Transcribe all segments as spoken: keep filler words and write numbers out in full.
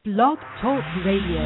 Blog Talk Radio.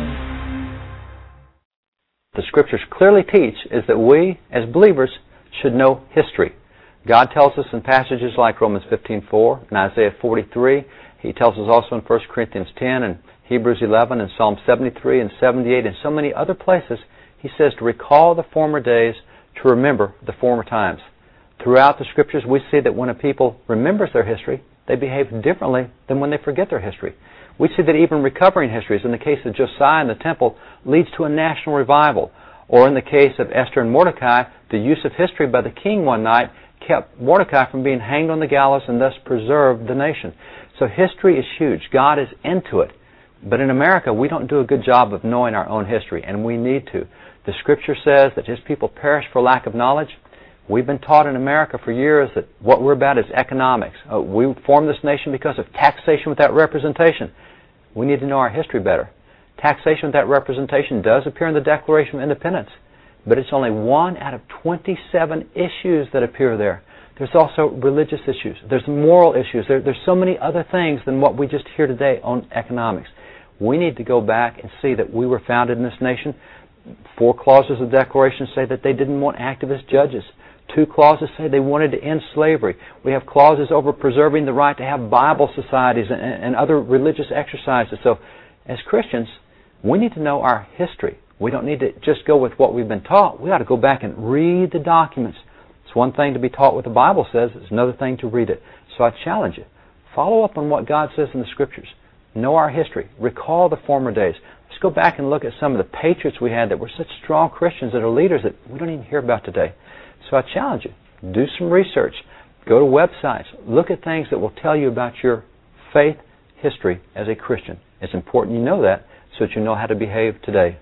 The Scriptures clearly teach is that we, as believers, should know history. God tells us in passages like Romans fifteen four and Isaiah forty-three. He tells us also in First Corinthians ten and Hebrews eleven and Psalm seventy-three and seventy-eight and so many other places. He says to recall the former days, to remember the former times. Throughout the Scriptures, we see that when a people remembers their history, they behave differently than when they forget their history. We see that even recovering histories, in the case of Josiah and the temple, leads to a national revival. Or in the case of Esther and Mordecai, the use of history by the king one night kept Mordecai from being hanged on the gallows and thus preserved the nation. So history is huge. God is into it. But in America, we don't do a good job of knowing our own history, and we need to. The Scripture says that His people perish for lack of knowledge. We've been taught in America for years that what we're about is economics. Uh, we formed this nation because of taxation without representation. We need to know our history better. Taxation without representation does appear in the Declaration of Independence, but it's only one out of twenty-seven issues that appear there. There's also religious issues. There's moral issues. There, there's so many other things than what we just hear today on economics. We need to go back and see that we were founded in this nation. Four clauses of the Declaration say that they didn't want activist judges. Two clauses say they wanted to end slavery. We have clauses over preserving the right to have Bible societies and, and other religious exercises. So, as Christians, we need to know our history. We don't need to just go with what we've been taught. We ought to go back and read the documents. It's one thing to be taught what the Bible says. It's another thing to read it. So I challenge you. Follow up on what God says in the Scriptures. Know our history. Recall the former days. Let's go back and look at some of the patriots we had that were such strong Christians that are leaders that we don't even hear about today. So I challenge you. Do some research. Go to websites. Look at things that will tell you about your faith history as a Christian. It's important you know that so that you know how to behave today.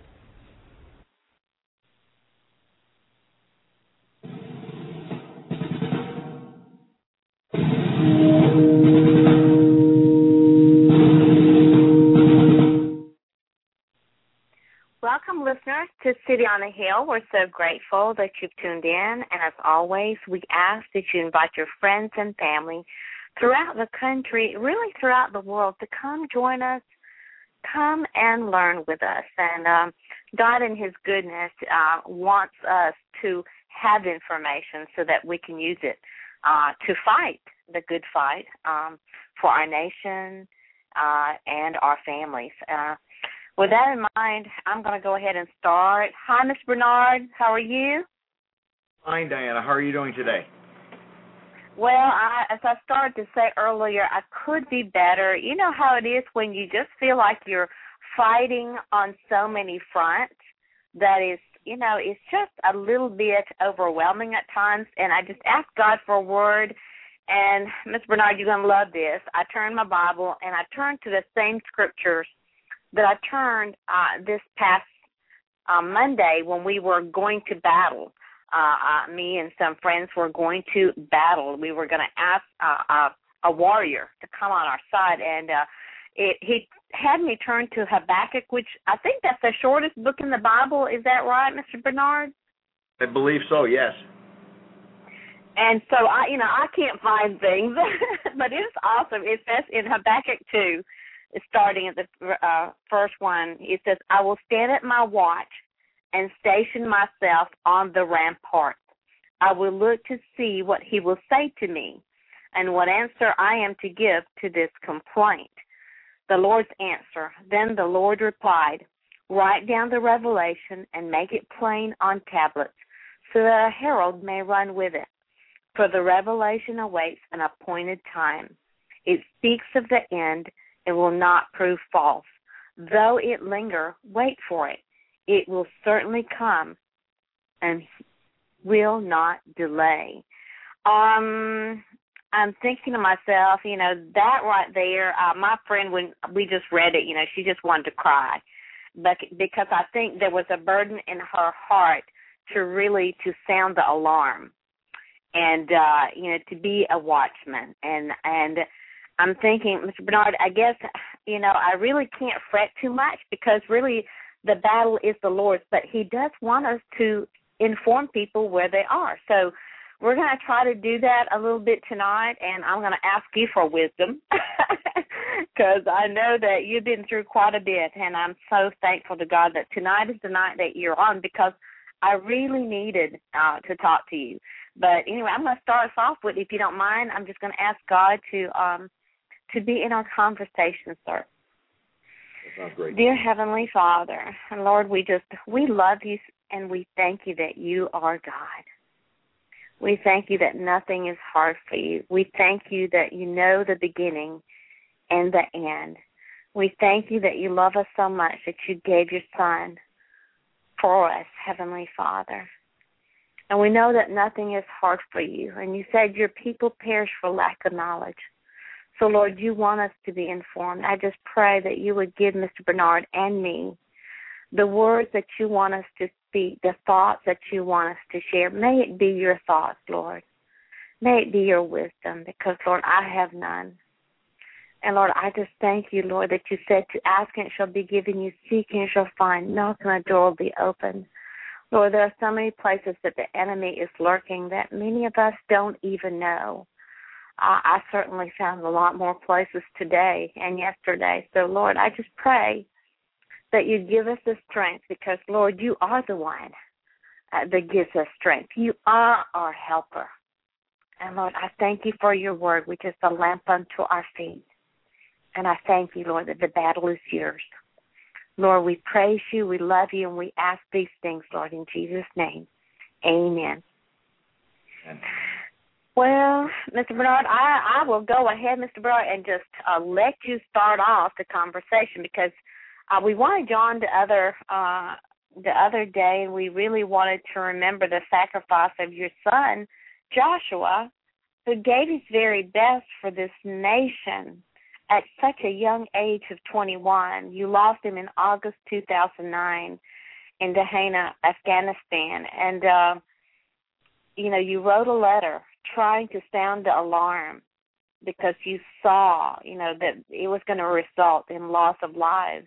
Welcome, listeners, to City on a Hill. We're so grateful that you've tuned in. And as always, we ask that you invite your friends and family throughout the country, really throughout the world, to come join us, come and learn with us. And um, God in His goodness uh, wants us to have information so that we can use it uh, to fight the good fight um, for our nation uh, and our families. Uh, with that in mind, I'm going to go ahead and start. Hi, Mister Bernard. How are you? Fine, Diana. How are you doing today? Well, I, as I started to say earlier, I could be better. You know how it is when you just feel like you're fighting on so many fronts that is, you know, it's just a little bit overwhelming at times. And I just ask God for a word. And, Mister Bernard, you're going to love this. I turned my Bible, and I turned to the same scriptures that I turned uh, this past uh, Monday when we were going to battle. Uh, uh, me and some friends were going to battle. We were going to ask uh, uh, a warrior to come on our side, and uh, it, he had me turn to Habakkuk, which I think that's the shortest book in the Bible. Is that right, Mister Bernard? I believe so, yes. And so, I, you know, I can't find things, but it's awesome. It says in Habakkuk two, starting at the uh, first one, it says, I will stand at my watch and station myself on the rampart. I will look to see what he will say to me and what answer I am to give to this complaint. The Lord's answer. Then the Lord replied, write down the revelation and make it plain on tablets so that a herald may run with it. For the revelation awaits an appointed time. It speaks of the end. It will not prove false. Though it linger, wait for it. It will certainly come and will not delay. Um, I'm thinking to myself, you know, that right there, uh, my friend, when we just read it, you know, she just wanted to cry. But because I think there was a burden in her heart to really to sound the alarm and, uh, you know, to be a watchman. And, and I'm thinking, Mister Bernard, I guess, you know, I really can't fret too much because really the battle is the Lord's, but He does want us to inform people where they are. So we're going to try to do that a little bit tonight, and I'm going to ask you for wisdom because I know that you've been through quite a bit, and I'm so thankful to God that tonight is the night that you're on, because I really needed uh, to talk to you. But anyway, I'm going to start us off with, if you don't mind, I'm just going to ask God to um, to be in our conversation, sir. That sounds great. Dear Heavenly Father, and Lord, we just, we love you, and we thank you that you are God. We thank you that nothing is hard for you. We thank you that you know the beginning and the end. We thank you that you love us so much that you gave your Son for us, Heavenly Father. And we know that nothing is hard for you. And you said your people perish for lack of knowledge. So, Lord, you want us to be informed. I just pray that you would give Mister Bernard and me the words that you want us to speak, the thoughts that you want us to share. May it be your thoughts, Lord. May it be your wisdom, because, Lord, I have none. And, Lord, I just thank you, Lord, that you said to ask and it shall be given you, seek and you shall find, knock and the door will be open. Lord, there are so many places that the enemy is lurking that many of us don't even know. I, I certainly found a lot more places today and yesterday. So, Lord, I just pray that you give us the strength, because, Lord, you are the one uh, that gives us strength. You are our helper. And, Lord, I thank you for your word, which is a lamp unto our feet. And I thank you, Lord, that the battle is yours. Lord, we praise you, we love you, and we ask these things, Lord, in Jesus' name. Amen. Amen. Well, Mister Bernard, I, I will go ahead, Mister Bernard, and just uh, let you start off the conversation, because uh, we wanted John the other uh, the other day, and we really wanted to remember the sacrifice of your son, Joshua, who gave his very best for this nation at such a young age of twenty-one. You lost him in August two thousand nine in Dahana, Afghanistan. And, uh, you know, you wrote a letter trying to sound the alarm, because you saw, you know, that it was going to result in loss of lives.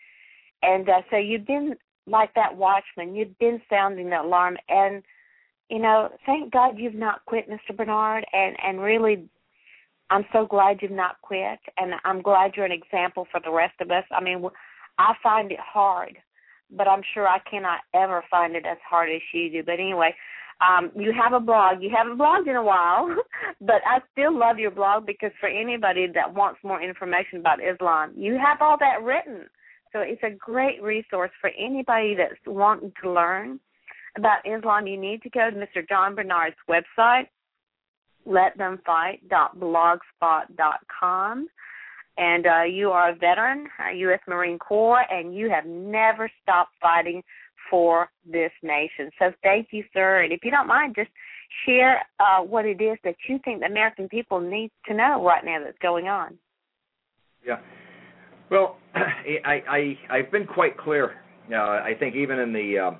And uh, so you've been like that watchman. You've been sounding the alarm. And, you know, thank God you've not quit, Mister Bernard, and, and really I'm so glad you've not quit, and I'm glad you're an example for the rest of us. I mean, I find it hard, but I'm sure I cannot ever find it as hard as you do. But anyway, um, you have a blog. You haven't blogged in a while, but I still love your blog, because for anybody that wants more information about Islam, you have all that written. So it's a great resource for anybody that's wanting to learn about Islam. You need to go to Mister John Bernard's website, let them fight dot blogspot dot com. And uh, you are a veteran, uh, U S Marine Corps, and you have never stopped fighting for this nation. So thank you, sir. And if you don't mind, just share uh, what it is that you think the American people need to know right now that's going on. Yeah. Well, I, I, I've been quite clear. Uh, I think even in the uh,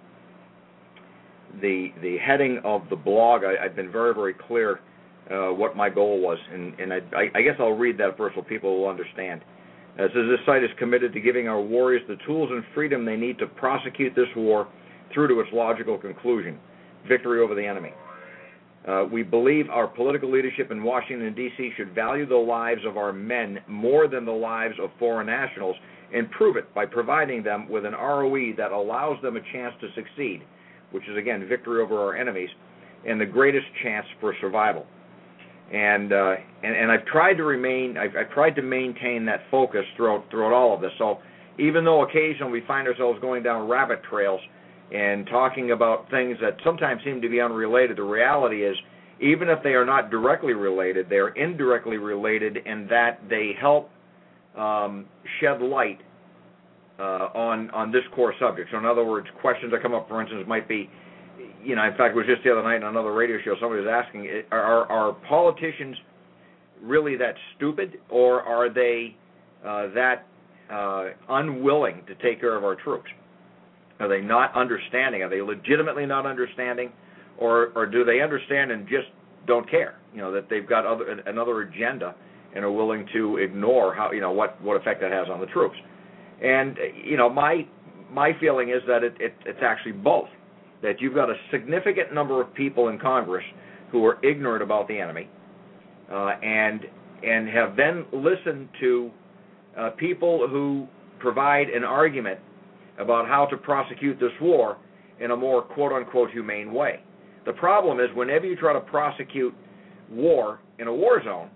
the the heading of the blog, I, I've been very, very clear Uh, what my goal was, and, and I, I guess I'll read that first so people will understand. It says, this site is committed to giving our warriors the tools and freedom they need to prosecute this war through to its logical conclusion, victory over the enemy. Uh, we believe our political leadership in Washington, D C should value the lives of our men more than the lives of foreign nationals, and prove it by providing them with an R O E that allows them a chance to succeed, which is, again, victory over our enemies, and the greatest chance for survival. And, uh, and and I've tried to remain, I've, I've tried to maintain that focus throughout throughout all of this. So even though occasionally we find ourselves going down rabbit trails and talking about things that sometimes seem to be unrelated, the reality is, even if they are not directly related, they are indirectly related in that they help um, shed light uh, on on this core subject. So in other words, questions that come up, for instance, might be, you know, in fact, it was just the other night on another radio show, somebody was asking, are, are politicians really that stupid, or are they uh, that uh, unwilling to take care of our troops? Are they not understanding? Are they legitimately not understanding, or, or do they understand and just don't care, you know, that they've got other, another agenda and are willing to ignore how, you know, what, what effect that has on the troops? And, you know, my my feeling is that it, it, it's actually both. That you've got a significant number of people in Congress who are ignorant about the enemy uh, and and have then listened to uh, people who provide an argument about how to prosecute this war in a more quote-unquote humane way. The problem is whenever you try to prosecute war in a war zone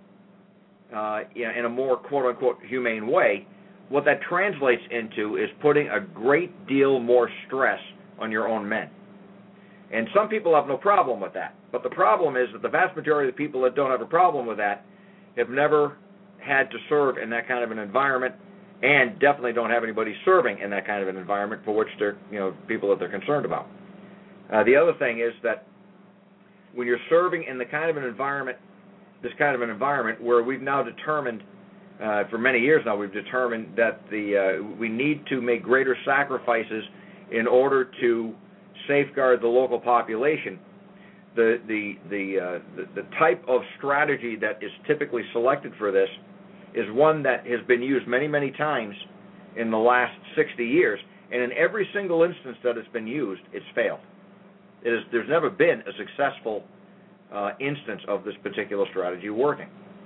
uh, in a more quote-unquote humane way, what that translates into is putting a great deal more stress on your own men. And some people have no problem with that. But the problem is that the vast majority of the people that don't have a problem with that have never had to serve in that kind of an environment, and definitely don't have anybody serving in that kind of an environment for which they're, you know, people that they're concerned about. Uh, the other thing is that when you're serving in the kind of an environment, this kind of an environment where we've now determined, uh, for many years now, we've determined that the uh, we need to make greater sacrifices in order to safeguard the local population. The the the, uh, the the type of strategy that is typically selected for this is one that has been used many, many times in the last sixty years, and in every single instance that it's been used, it's failed. It is, there's never been a successful uh, instance of this particular strategy working.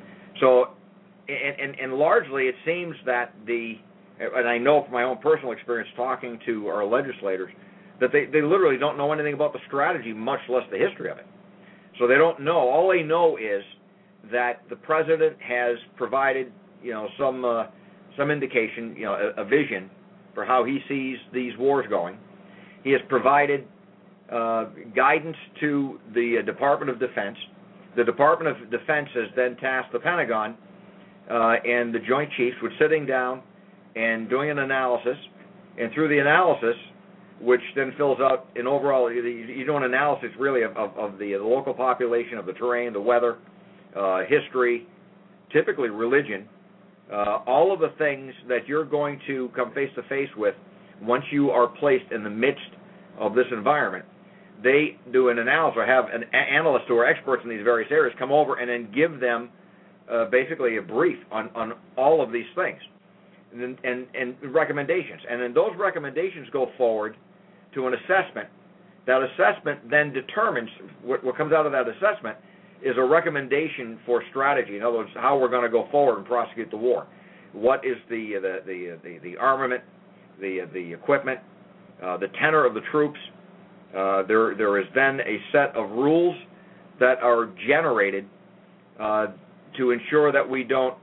So, and, and, and largely it seems that the, and I know from my own personal experience talking to our legislators, that they, they literally don't know anything about the strategy, much less the history of it. So they don't know. All they know is that the president has provided, you know, some uh, some indication, you know, a, a vision for how he sees these wars going. He has provided uh, guidance to the uh, Department of Defense. The Department of Defense has then tasked the Pentagon uh, and the Joint Chiefs with sitting down and doing an analysis, and through the analysis, which then fills out an overall, you do an analysis really of, of, of the, the local population, of the terrain, the weather, uh, history, typically religion, uh, all of the things that you're going to come face to face with once you are placed in the midst of this environment. They do an analysis, or have an analysts who are experts in these various areas come over and then give them uh, basically a brief on, on all of these things and, and, and recommendations. And then those recommendations go forward to an assessment. That assessment then determines, what, what comes out of that assessment is a recommendation for strategy. In other words, how we're going to go forward and prosecute the war. What is the the the the, the armament, the the equipment, uh, the tenor of the troops. Uh, there there is then a set of rules that are generated uh, to ensure that we don't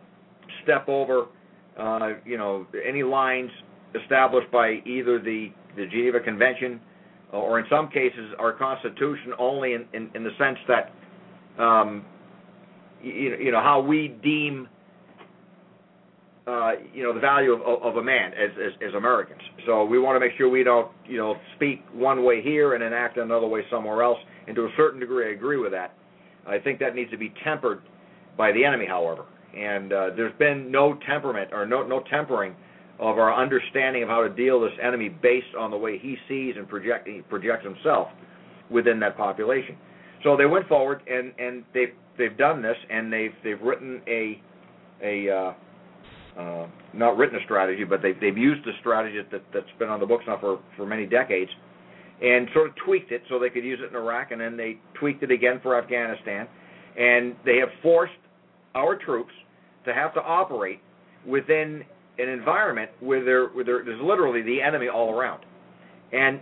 step over, uh, you know, any lines established by either the the Geneva Convention, or in some cases our Constitution, only in, in, in the sense that, um, you, you know, how we deem, uh, you know, the value of, of a man as, as, as Americans. So we want to make sure we don't, you know, speak one way here and then act another way somewhere else. And to a certain degree, I agree with that. I think that needs to be tempered by the enemy, however. And uh, there's been no temperament or no no tempering of our understanding of how to deal with this enemy based on the way he sees and project, he projects himself within that population. So they went forward and, and they've they've done this, and they've they've written a a uh, uh, not written a strategy, but they've they've used a strategy that that's been on the books now for, for many decades, and sort of tweaked it so they could use it in Iraq, and then they tweaked it again for Afghanistan, and they have forced our troops to have to operate within an environment where, there, where there, there's literally the enemy all around. And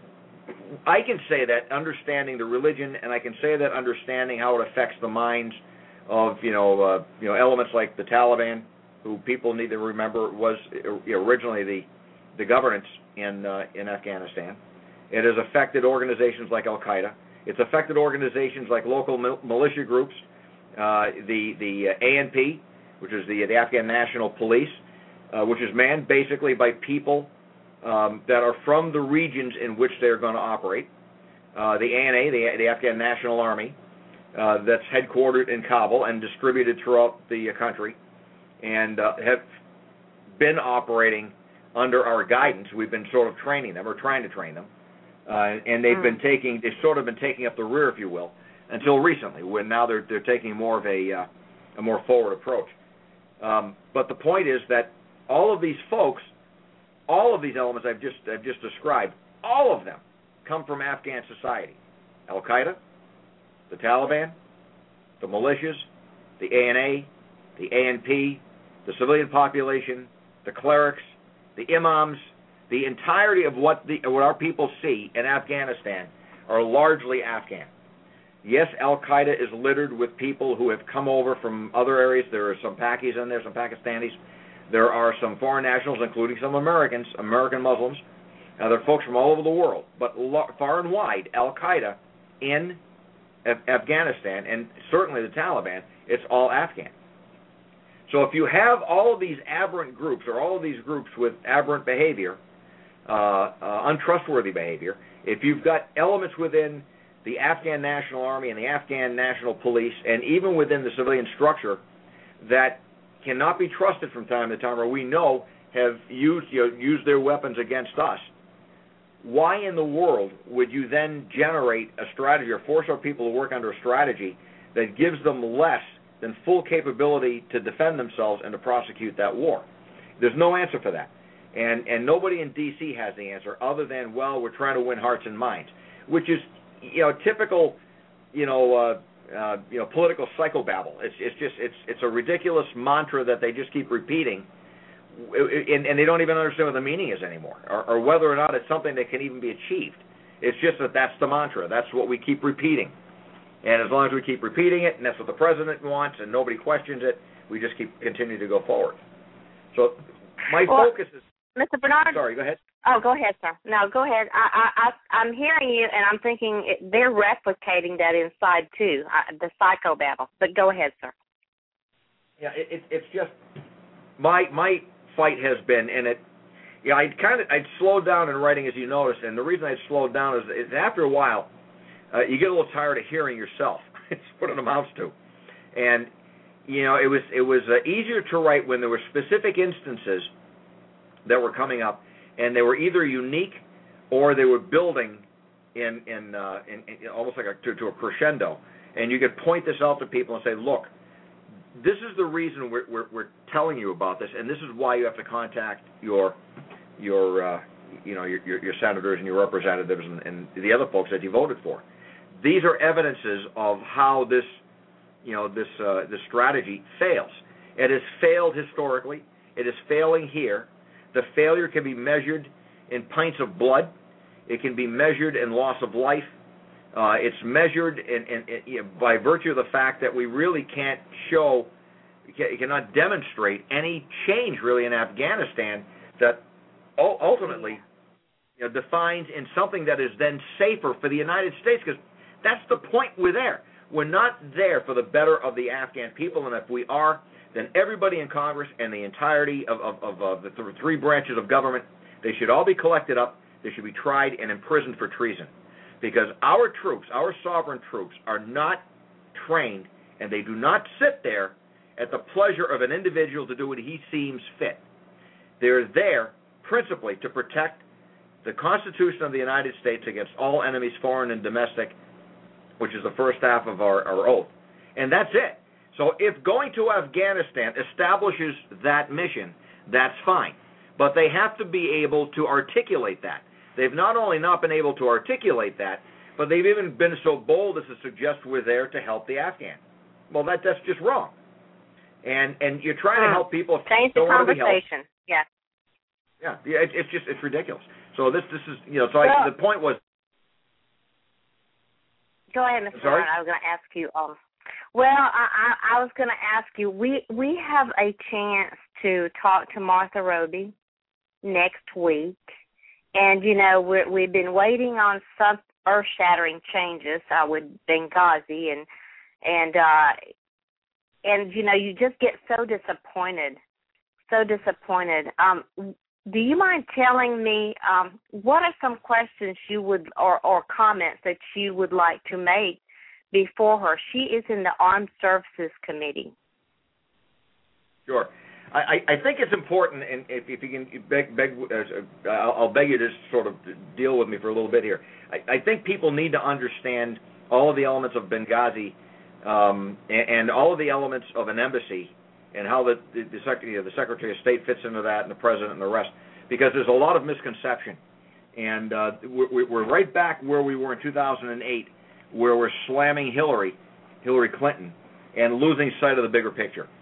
I can say that understanding the religion, and I can say that understanding how it affects the minds of, you know, uh, you know, elements like the Taliban, who people need to remember was originally the the governance in uh, in Afghanistan. It has affected organizations like Al Qaeda. It's affected organizations like local mil- militia groups, uh, the the uh, A N P, which is the the Afghan National Police. Uh, which is manned basically by people um, that are from the regions in which they're going to operate. Uh, the A N A, the, the Afghan National Army, uh, that's headquartered in Kabul and distributed throughout the uh, country, and uh, have been operating under our guidance. We've been sort of training them, or trying to train them, uh, and they've mm. been taking, they've sort of been taking up the rear, if you will, until recently, when now they're they're taking more of a uh, a more forward approach. Um, but the point is that all of these folks, all of these elements I've just I've just described, all of them come from Afghan society. Al Qaeda, the Taliban, the militias, the A N A, the A N P, the civilian population, the clerics, the imams, the entirety of what the what our people see in Afghanistan are largely Afghan. Yes, Al-Qaeda is littered with people who have come over from other areas. There are some Pakis in there, some Pakistanis. There are some foreign nationals, including some Americans, American Muslims. Now, there are folks from all over the world. But far and wide, Al-Qaeda in Af- Afghanistan, and certainly the Taliban, it's all Afghan. So if you have all of these aberrant groups, or all of these groups with aberrant behavior, uh, uh, untrustworthy behavior, if you've got elements within the Afghan National Army and the Afghan National Police, and even within the civilian structure, that cannot be trusted from time to time, or we know have used, you know, used their weapons against us, why in the world would you then generate a strategy or force our people to work under a strategy that gives them less than full capability to defend themselves and to prosecute that war? There's no answer for that. And and nobody in D C has the answer other than, well, we're trying to win hearts and minds, which is, you know, typical, you know, uh, uh, you know, political psychobabble. It's it's just it's it's a ridiculous mantra that they just keep repeating, and, and they don't even understand what the meaning is anymore, or, or whether or not it's something that can even be achieved. It's just that that's the mantra. That's what we keep repeating, and as long as we keep repeating it, and that's what the president wants, and nobody questions it, we just keep continuing to go forward. So my well, focus is. Mister Bernard. Sorry, go ahead. Oh, go ahead, sir. No, go ahead. I, I, I, I'm hearing you, and I'm thinking it, they're replicating that inside, too, uh, the psychobabble. But go ahead, sir. Yeah, it, it, it's just, my my fight has been, and it, yeah, I kind of, I'd slowed down in writing, as you noticed, and the reason I'd slowed down is, is after a while, uh, you get a little tired of hearing yourself. It's what it amounts to. And, you know, it was, it was uh, easier to write when there were specific instances that were coming up, and they were either unique or they were building in in, uh, in, in almost like a, to, to a crescendo. And you could point this out to people and say, look, this is the reason we're, we're, we're telling you about this, and this is why you have to contact your your uh, you know your, your, your senators and your representatives and, and the other folks that you voted for. These are evidences of how this you know this uh, this strategy fails. It has failed historically. It is failing here. The failure can be measured in pints of blood. It can be measured in loss of life. Uh, it's measured in, in, in, you know, by virtue of the fact that we really can't show, you cannot demonstrate any change really in Afghanistan that ultimately you know, defines in something that is then safer for the United States, because that's the point we're there. We're not there for the better of the Afghan people, and if we are, then everybody in Congress and the entirety of, of, of, of the th- three branches of government, they should all be collected up. They should be tried and imprisoned for treason. Because our troops, our sovereign troops, are not trained, and they do not sit there at the pleasure of an individual to do what he seems fit. They're there principally to protect the Constitution of the United States against all enemies, foreign and domestic, which is the first half of our, our oath. And that's it. So if going to Afghanistan establishes that mission, that's fine. But they have to be able to articulate that. They've not only not been able to articulate that, but they've even been so bold as to suggest we're there to help the Afghan. Well, that that's just wrong. And and you're trying to help people. Change the conversation. Yeah. Yeah. Yeah. It, it's just it's ridiculous. So this this is you know. So well, I, the point was. Go ahead, Mister Sorry, I was going to ask you. Um, well, I, I, I was going to ask you. We we have a chance to talk to Martha Roby next week, and you know we're, we've been waiting on some earth-shattering changes uh, with Benghazi, and and uh, and you know you just get so disappointed, so disappointed. Um, do you mind telling me um, what are some questions you would or, or comments that you would like to make before her? She is in the Armed Services Committee. Sure. I, I think it's important, and if, if you can beg, beg uh, I'll beg you to sort of deal with me for a little bit here. I, I think people need to understand all of the elements of Benghazi um, and, and all of the elements of an embassy and how the, the, the, Secretary, the Secretary of State fits into that and the President and the rest, because there's a lot of misconception. And uh, we're, we're right back where we were in two thousand eight, where we're slamming Hillary, Hillary Clinton, and losing sight of the bigger picture.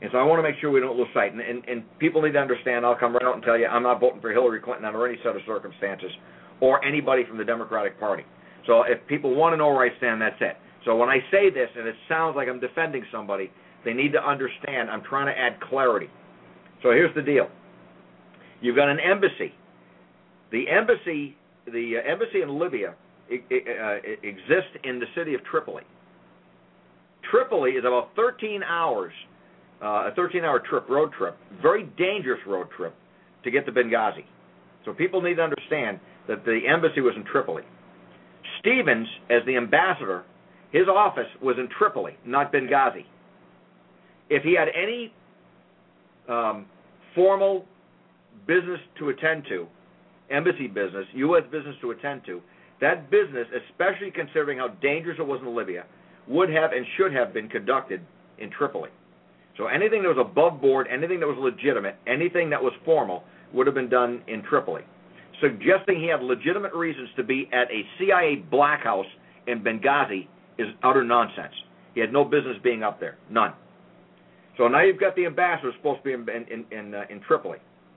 And so I want to make sure we don't lose sight. And, and, and people need to understand, I'll come right out and tell you, I'm not voting for Hillary Clinton under any set of circumstances or anybody from the Democratic Party. So if people want to know where I stand, that's it. So when I say this and it sounds like I'm defending somebody, they need to understand I'm trying to add clarity. So here's the deal. You've got an embassy. The embassy, the uh, embassy in Libya it, it, uh, it exists in the city of Tripoli. Tripoli is about thirteen hours, uh, a thirteen-hour trip, road trip, very dangerous road trip to get to Benghazi. So people need to understand that the embassy was in Tripoli. Stevens, as the ambassador, his office was in Tripoli, not Benghazi. If he had any um, formal business to attend to, embassy business, U S business to attend to, that business, especially considering how dangerous it was in Libya, would have and should have been conducted in Tripoli. So anything that was above board, anything that was legitimate, anything that was formal would have been done in Tripoli. Suggesting he had legitimate reasons to be at a C I A black house in Benghazi is utter nonsense. He had no business being up there, none. So now you've got the ambassador supposed to be in in in, uh, in Tripoli.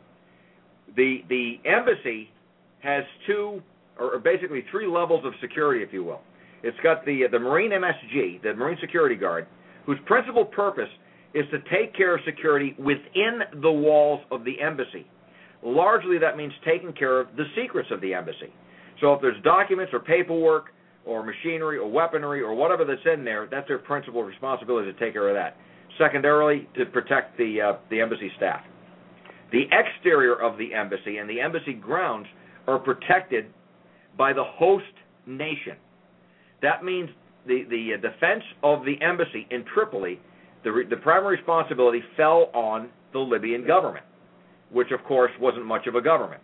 The the embassy has two, or basically three levels of security, if you will. It's got the the Marine M S G, the Marine Security Guard, whose principal purpose is to take care of security within the walls of the embassy. Largely, that means taking care of the secrets of the embassy. So if there's documents or paperwork or machinery or weaponry or whatever that's in there, that's their principal responsibility to take care of that. Secondarily, to protect the uh, the embassy staff. The exterior of the embassy and the embassy grounds are protected by the host nation. That means the, the uh, defense of the embassy in Tripoli, the, re, the primary responsibility fell on the Libyan government, which of course wasn't much of a government.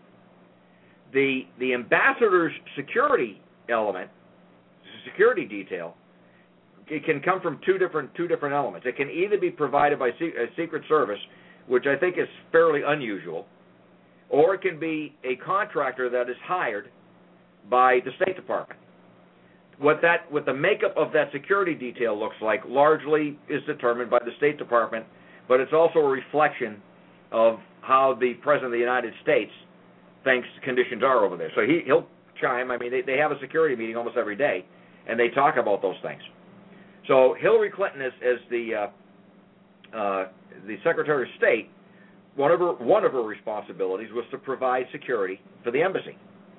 The, the ambassador's security element, security detail, it can come from two different two different elements. It can either be provided by a Secret Service, which I think is fairly unusual, or it can be a contractor that is hired by the State Department. What that, what the makeup of that security detail looks like largely is determined by the State Department, but it's also a reflection of how the President of the United States thinks conditions are over there. So he, he'll chime. I mean, they, they have a security meeting almost every day, and they talk about those things. So Hillary Clinton, as, as the uh, uh, the Secretary of State, one of her one of her responsibilities was to provide security for the embassy.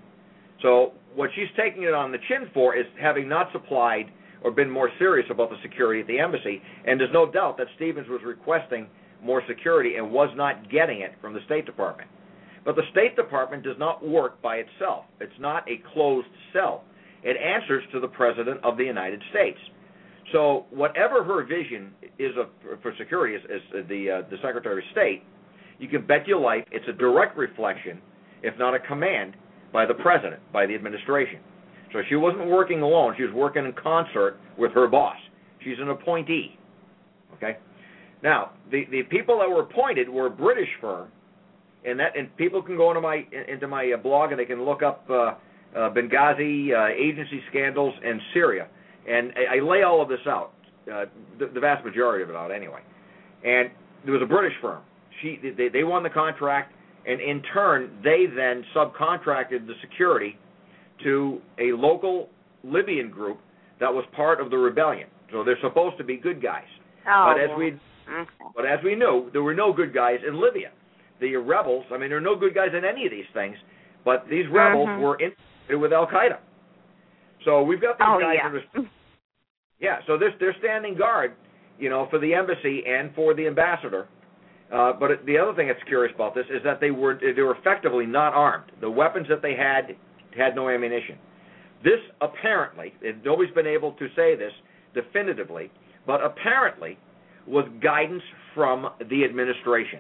So what she's taking it on the chin for is having not supplied or been more serious about the security at the embassy. And there's no doubt that Stevens was requesting more security and was not getting it from the State Department. But the State Department does not work by itself. It's not a closed cell. It answers to the President of the United States. So whatever her vision is of, for security as, as the uh, the Secretary of State, you can bet your life it's a direct reflection, if not a command, by the President, by the administration. So she wasn't working alone. She was working in concert with her boss. She's an appointee. Okay? Now, the, the people that were appointed were a British firm, and that and people can go into my into my blog and they can look up uh, uh, Benghazi uh, agency scandals in Syria. And I lay all of this out, uh, the, the vast majority of it out anyway. And there was a British firm. She, they, they won the contract, and in turn, they then subcontracted the security to a local Libyan group that was part of the rebellion. So they're supposed to be good guys. Oh, but as we, okay. but as we knew, there were no good guys in Libya. The rebels, I mean, there are no good guys in any of these things, but these rebels mm-hmm. were infiltrated with Al-Qaeda. So we've got these oh, guys yeah. that are, yeah, so they're, they're standing guard, you know, for the embassy and for the ambassador. Uh, but the other thing that's curious about this is that they were they were effectively not armed. The weapons that they had had no ammunition. This apparently, and nobody's been able to say this definitively, but apparently was guidance from the administration.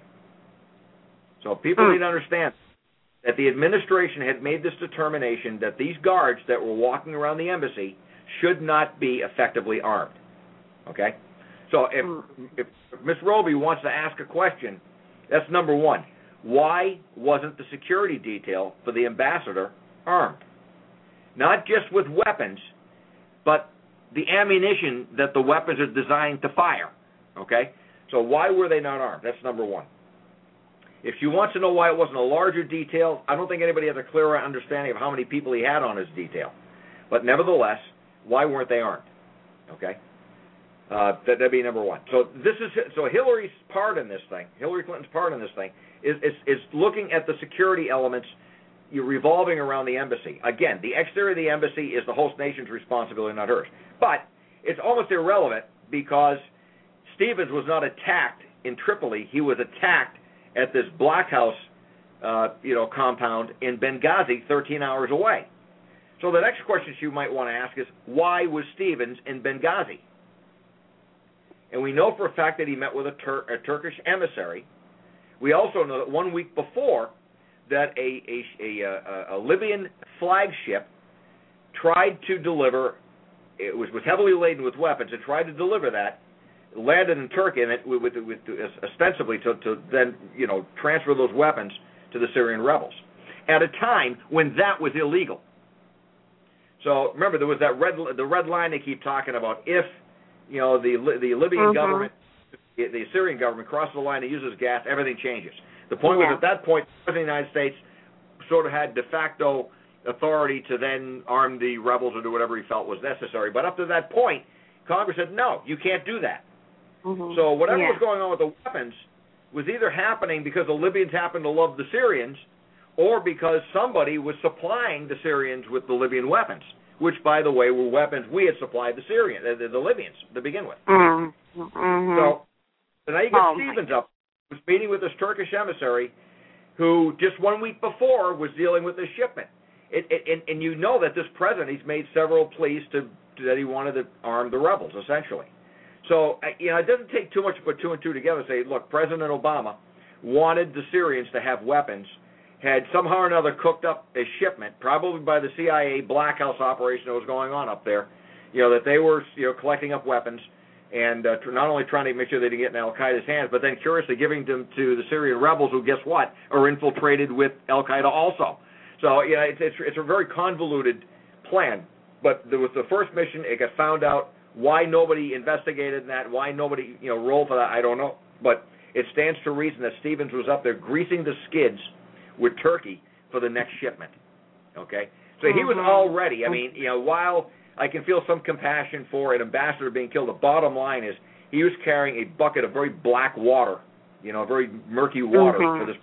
So people mm. need to understand that the administration had made this determination that these guards that were walking around the embassy should not be effectively armed. Okay? So if, mm. if Miz Roby wants to ask a question, that's number one. Why wasn't the security detail for the ambassador armed? Not just with weapons, but the ammunition that the weapons are designed to fire. Okay? So why were they not armed? That's number one. If you want to know why it wasn't a larger detail, I don't think anybody has a clearer understanding of how many people he had on his detail. But nevertheless, why weren't they armed? Okay, uh, that, that'd be number one. So this is so Hillary's part in this thing. Hillary Clinton's part in this thing is is, is looking at the security elements you're revolving around the embassy. Again, the exterior of the embassy is the host nation's responsibility, not hers. But it's almost irrelevant because Stevens was not attacked in Tripoli. He was attacked at this Black House, uh, you know, compound in Benghazi, thirteen hours away. So the next question you might want to ask is, why was Stevens in Benghazi? And we know for a fact that he met with a, Tur- a Turkish emissary. We also know that one week before, that a, a, a, a Libyan flagship tried to deliver, it was, was heavily laden with weapons, it tried to deliver that, landed in Turkey, and it, with, with, with, ostensibly to, to then, you know, transfer those weapons to the Syrian rebels, at a time when that was illegal. So remember, there was that red, the red line they keep talking about. If, you know, the the Libyan mm-hmm. government, the Syrian government crosses the line and uses gas, everything changes. The point yeah. was at that point, the President of the United States sort of had de facto authority to then arm the rebels or do whatever he felt was necessary. But up to that point, Congress said, no, you can't do that. Mm-hmm. So whatever yeah. was going on with the weapons was either happening because the Libyans happened to love the Syrians or because somebody was supplying the Syrians with the Libyan weapons, which, by the way, were weapons we had supplied the Syrians, the, the Libyans to begin with. Mm-hmm. Mm-hmm. So, so now you get oh, Stevens up, was meeting with this Turkish emissary who just one week before was dealing with this shipment. It, it, and, and you know that this president, he's made several pleas to, to that he wanted to arm the rebels, essentially. So, you know, it doesn't take too much to put two and two together and say, look, President Obama wanted the Syrians to have weapons, had somehow or another cooked up a shipment, probably by the C I A Black House operation that was going on up there, you know, that they were, you know, collecting up weapons and uh, not only trying to make sure they didn't get in Al-Qaeda's hands, but then curiously giving them to the Syrian rebels who, guess what, are infiltrated with Al-Qaeda also. So, you know, it's, it's, it's a very convoluted plan. But there was the first mission, it got found out. Why nobody investigated that, why nobody, you know, rolled for that, I don't know. But it stands to reason that Stevens was up there greasing the skids with Turkey for the next shipment. Okay? So he was all ready. I mean, you know, while I can feel some compassion for an ambassador being killed, the bottom line is he was carrying a bucket of very black water, you know, very murky water mm-hmm. for this.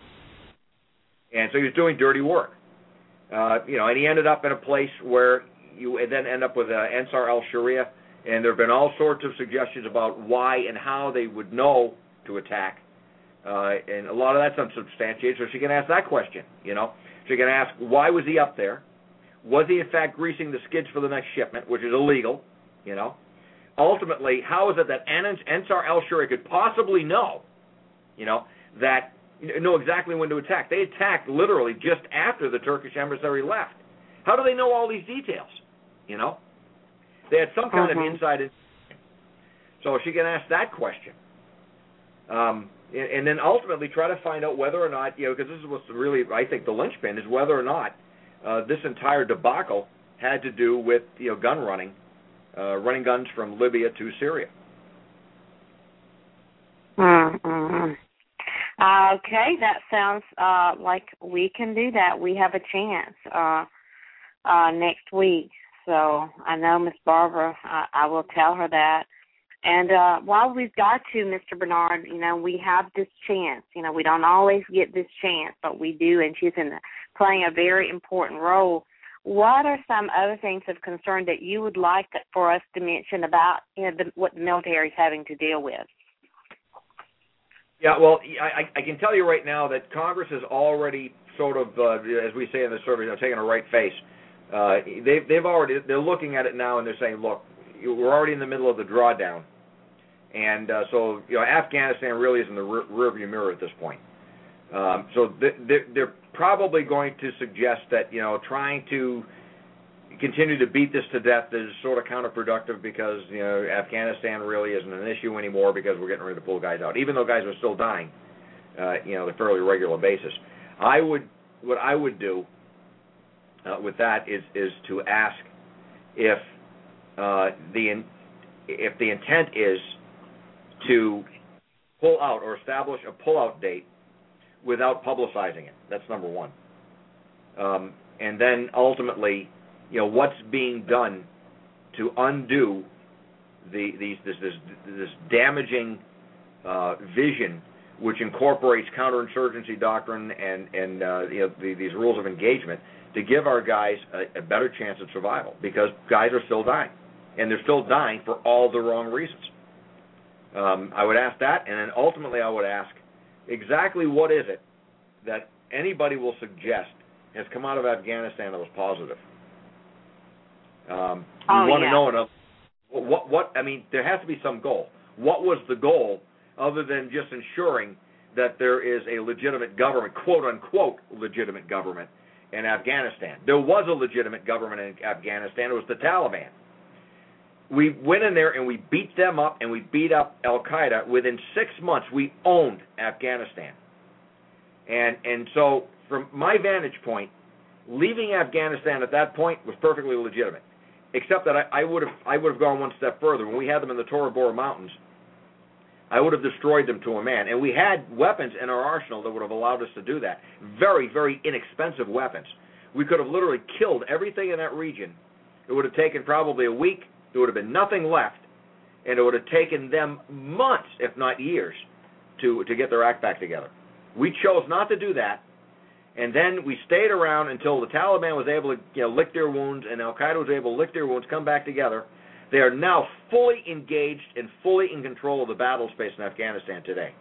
And so he was doing dirty work. Uh, you know, and he ended up in a place where you then end up with uh, Ansar al-Sharia. And there have been all sorts of suggestions about why and how they would know to attack. Uh, and a lot of that's unsubstantiated, so she can ask that question, you know. She can ask, why was he up there? Was he, in fact, greasing the skids for the next shipment, which is illegal, you know? Ultimately, how is it that Ansar al-Sharia could possibly know, you know, that, know exactly when to attack? They attacked literally just after the Turkish emissary left. How do they know all these details, you know? They had some kind mm-hmm. of inside information. So she can ask that question. Um, and, and then ultimately try to find out whether or not, you know, because this is what's really, I think, the linchpin is whether or not uh, this entire debacle had to do with, you know, gun running, uh, running guns from Libya to Syria. Mm-hmm. Uh, okay, that sounds uh, like we can do that. We have a chance uh, uh, next week. So I know Miss Barbara, I, I will tell her that. And uh, while we've got to, Mister Bernard, you know, we have this chance. You know, we don't always get this chance, but we do, and she's in the, playing a very important role. What are some other things of concern that you would like for us to mention about, you know, the, what the military is having to deal with? Yeah, well, I, I can tell you right now that Congress has already sort of, uh, as we say in the survey, you know, taken a right face. Uh, they've, they've already, they're looking at it now and they're saying, look, we're already in the middle of the drawdown. And uh, so, you know, Afghanistan really is in the rear, rearview mirror at this point. Um, so they're, they're probably going to suggest that, you know, trying to continue to beat this to death is sort of counterproductive because, you know, Afghanistan really isn't an issue anymore because we're getting ready to pull guys out, even though guys are still dying, uh, you know, on a fairly regular basis. I would, what I would do Uh, with that is is to ask if uh, the in, if the intent is to pull out or establish a pull-out date without publicizing it. That's number one. Um, and then ultimately, you know, what's being done to undo the these this this, this damaging uh, vision, which incorporates counterinsurgency doctrine and and uh, you know the, these rules of engagement to give our guys a, a better chance of survival, because guys are still dying, and they're still dying for all the wrong reasons. Um, I would ask that, and then ultimately I would ask exactly what is it that anybody will suggest has come out of Afghanistan that was positive. Um, we oh, want yeah. to know enough. What, what, I mean, there has to be some goal. What was the goal other than just ensuring that there is a legitimate government, quote-unquote legitimate government in Afghanistan? There was a legitimate government in Afghanistan. It was the Taliban. We went in there and we beat them up, and we beat up Al-Qaeda. Within six months, we owned Afghanistan. And and so from my vantage point, leaving Afghanistan at that point was perfectly legitimate, except that I, I would have I would have gone one step further. When we had them in the Tora Bora Mountains, I would have destroyed them to a man. And we had weapons in our arsenal that would have allowed us to do that. Very, very inexpensive weapons. We could have literally killed everything in that region. It would have taken probably a week. There would have been nothing left, and it would have taken them months, if not years, to, to get their act back together. We chose not to do that, and then we stayed around until the Taliban was able to, you know, lick their wounds, and Al-Qaeda was able to lick their wounds, come back together. They are now fully engaged and fully in control of the battle space in Afghanistan today,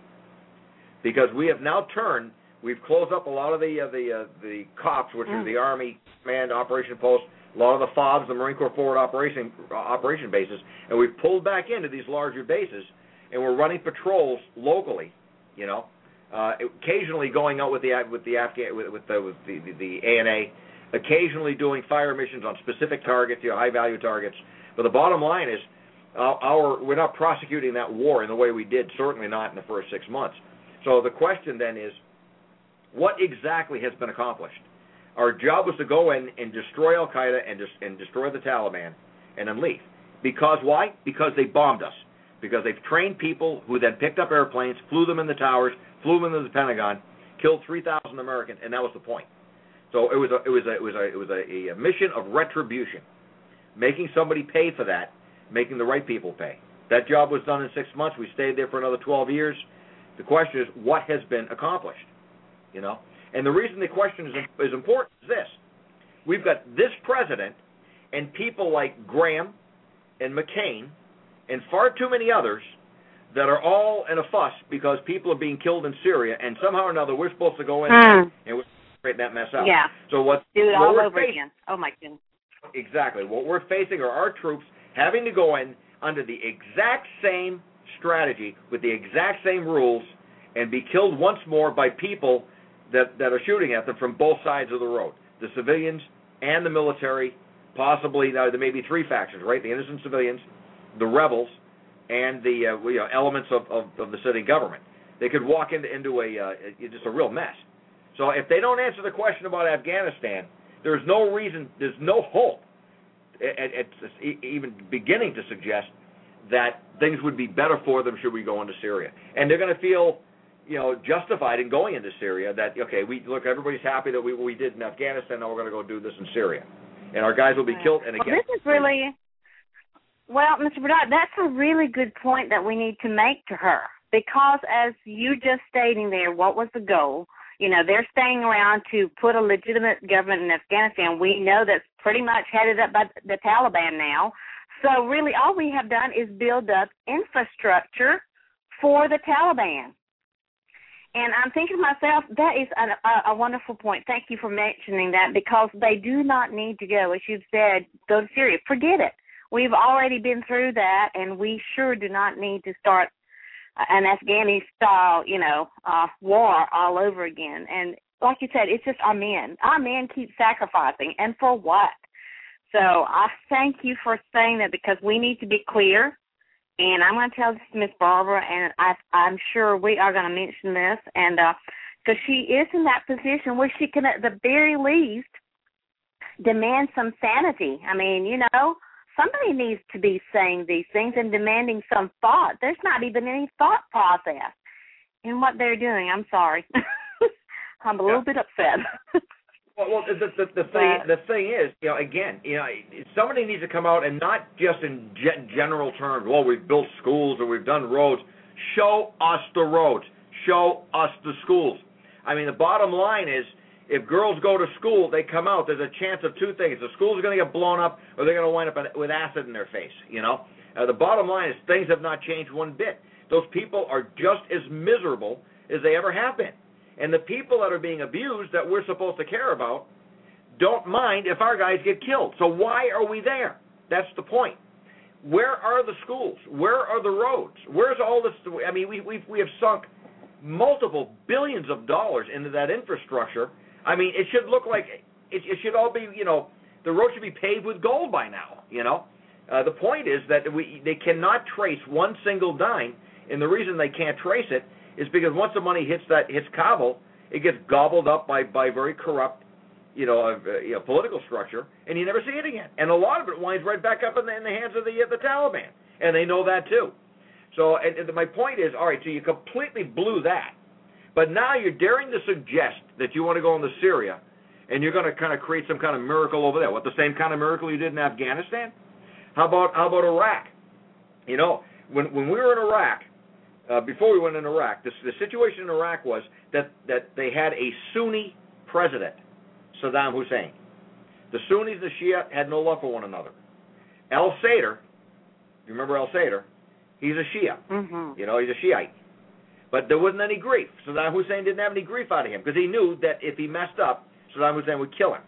because we have now turned. We've closed up a lot of the uh, the uh, the COPs, which are the Army Command Operation Posts, a lot of the FOBs, the Marine Corps Forward Operation uh, operation bases, and we've pulled back into these larger bases, and we're running patrols locally. You know, uh, occasionally going out with the with the Afghan with, with the with the, the, the A N A, occasionally doing fire missions on specific targets, you know, high value targets. But the bottom line is, uh, our we're not prosecuting that war in the way we did, certainly not in the first six months. So the question then is, what exactly has been accomplished? Our job was to go in and destroy Al-Qaeda and, dis- and destroy the Taliban and then leave. Because why? Because they bombed us. Because they've trained people who then picked up airplanes, flew them in the towers, flew them into the Pentagon, killed three thousand Americans, and that was the point. So it was a, it was a, it was a, it was a, a mission of retribution, making somebody pay for that, making the right people pay. That job was done in six months. We stayed there for another twelve years. The question is, what has been accomplished? You know, and the reason the question is, is important is this: we've got this president and people like Graham and McCain and far too many others that are all in a fuss because people are being killed in Syria, and somehow or another we're supposed to go in mm. and we're straighten that mess out. Yeah. So what? Do it what all we're over facing, again. Oh my goodness. Exactly. What we're facing are our troops having to go in under the exact same strategy with the exact same rules and be killed once more by people that, that are shooting at them from both sides of the road, the civilians and the military, possibly, now there may be three factions, right? The innocent civilians, the rebels, and the uh, you know, elements of, of, of the sitting government. They could walk into, into a uh, just a real mess. So if they don't answer the question about Afghanistan, there's no reason, there's no hope at, at, at even beginning to suggest that things would be better for them should we go into Syria. And they're going to feel, you know, justified in going into Syria, that, okay, we look, everybody's happy that we we did in Afghanistan, now we're going to go do this in Syria. And our guys will be killed. And again, well, this is really, well, Mister Burdett, that's a really good point that we need to make to her, because as you just stating there, what was the goal? You know, they're staying around to put a legitimate government in Afghanistan. We know that's pretty much headed up by the Taliban now. So really all we have done is build up infrastructure for the Taliban. And I'm thinking to myself, that is a, a, a wonderful point. Thank you for mentioning that, because they do not need to go, as you've said, go to Syria. Forget it. We've already been through that, and we sure do not need to start an Afghani-style, you know, uh, war all over again. And like you said, it's just our men. Our men keep sacrificing, and for what? So I thank you for saying that, because we need to be clear. And I'm going to tell this to Miss Barbara, and I, I'm sure we are going to mention this, and because uh, she is in that position where she can, at the very least, demand some sanity. I mean, you know, somebody needs to be saying these things and demanding some thought. There's not even any thought process. in what they're doing. I'm sorry. I'm a little yeah. bit upset. Well, well the, the, the thing the thing is, you know, again, you know, somebody needs to come out and not just in ge- general terms. Well, we've built schools or we've done roads. Show us the roads. Show us the schools. I mean, the bottom line is, if girls go to school, they come out. There's a chance of two things: the school's going to get blown up, or they're going to wind up with acid in their face. You know, uh, the bottom line is things have not changed one bit. Those people are just as miserable as they ever have been. And the people that are being abused that we're supposed to care about don't mind if our guys get killed. So why are we there? That's the point. Where are the schools? Where are the roads? Where's all this? I mean, we we we have sunk multiple billions of dollars into that infrastructure. I mean, it should look like it, it should all be, you know, the road should be paved with gold by now. You know, uh, the point is that we they cannot trace one single dime, and the reason they can't trace it is because once the money hits that hits Kabul, it gets gobbled up by, by very corrupt, you know, uh, you know, political structure, and you never see it again. And a lot of it winds right back up in the, in the hands of the uh, the Taliban, and they know that too. So, and, and my point is, all right, so you completely blew that, but now you're daring to suggest that you want to go into Syria, and you're going to kind of create some kind of miracle over there. What, the same kind of miracle you did in Afghanistan? How about how about Iraq? You know, when when we were in Iraq. Uh, before we went in Iraq, this, the situation in Iraq was that, that they had a Sunni president, Saddam Hussein. The Sunnis and the Shia had no love for one another. Al-Sadr, you remember Al-Sadr? He's a Shia. Mm-hmm. You know, he's a Shiite. But there wasn't any grief. Saddam Hussein didn't have any grief out of him because he knew that if he messed up, Saddam Hussein would kill him.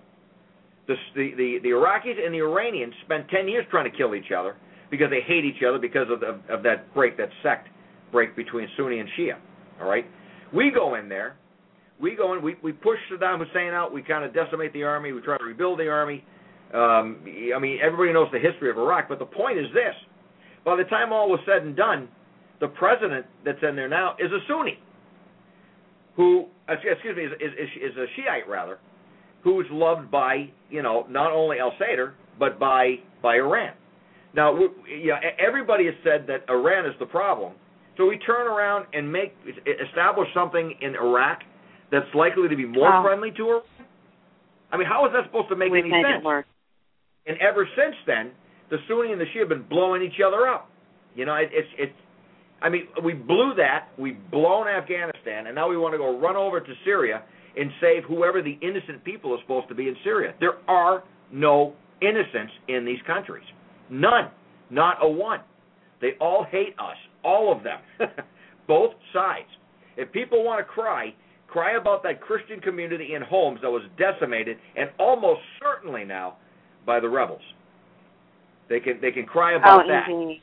The, the, the, the Iraqis and the Iranians spent ten years trying to kill each other because they hate each other because of, of, of that break, that sect break between Sunni and Shia, all right? We go in there, we go in, we, we push Saddam Hussein out, we kind of decimate the army, we try to rebuild the army. Um, I mean, everybody knows the history of Iraq, but the point is this. By the time all was said and done, the president that's in there now is a Sunni, who, excuse me, is, is, is a Shiite, rather, who is loved by, you know, not only al-Sadr, but by, by Iran. Now, you know, everybody has said that Iran is the problem. So we turn around and make establish something in Iraq that's likely to be more oh. friendly to Iran. I mean, how is that supposed to make We've any made sense? It work. And ever since then, the Sunni and the Shia have been blowing each other up. You know, it, it's it's. I mean, we blew that. We've blown Afghanistan, and now we want to go run over to Syria and save whoever the innocent people are supposed to be in Syria. There are no innocents in these countries. None. Not a one. They all hate us. All of them. Both sides. If people want to cry, cry about that Christian community in Homs that was decimated, and almost certainly now by the rebels. They can they can cry about oh, that. Indeed.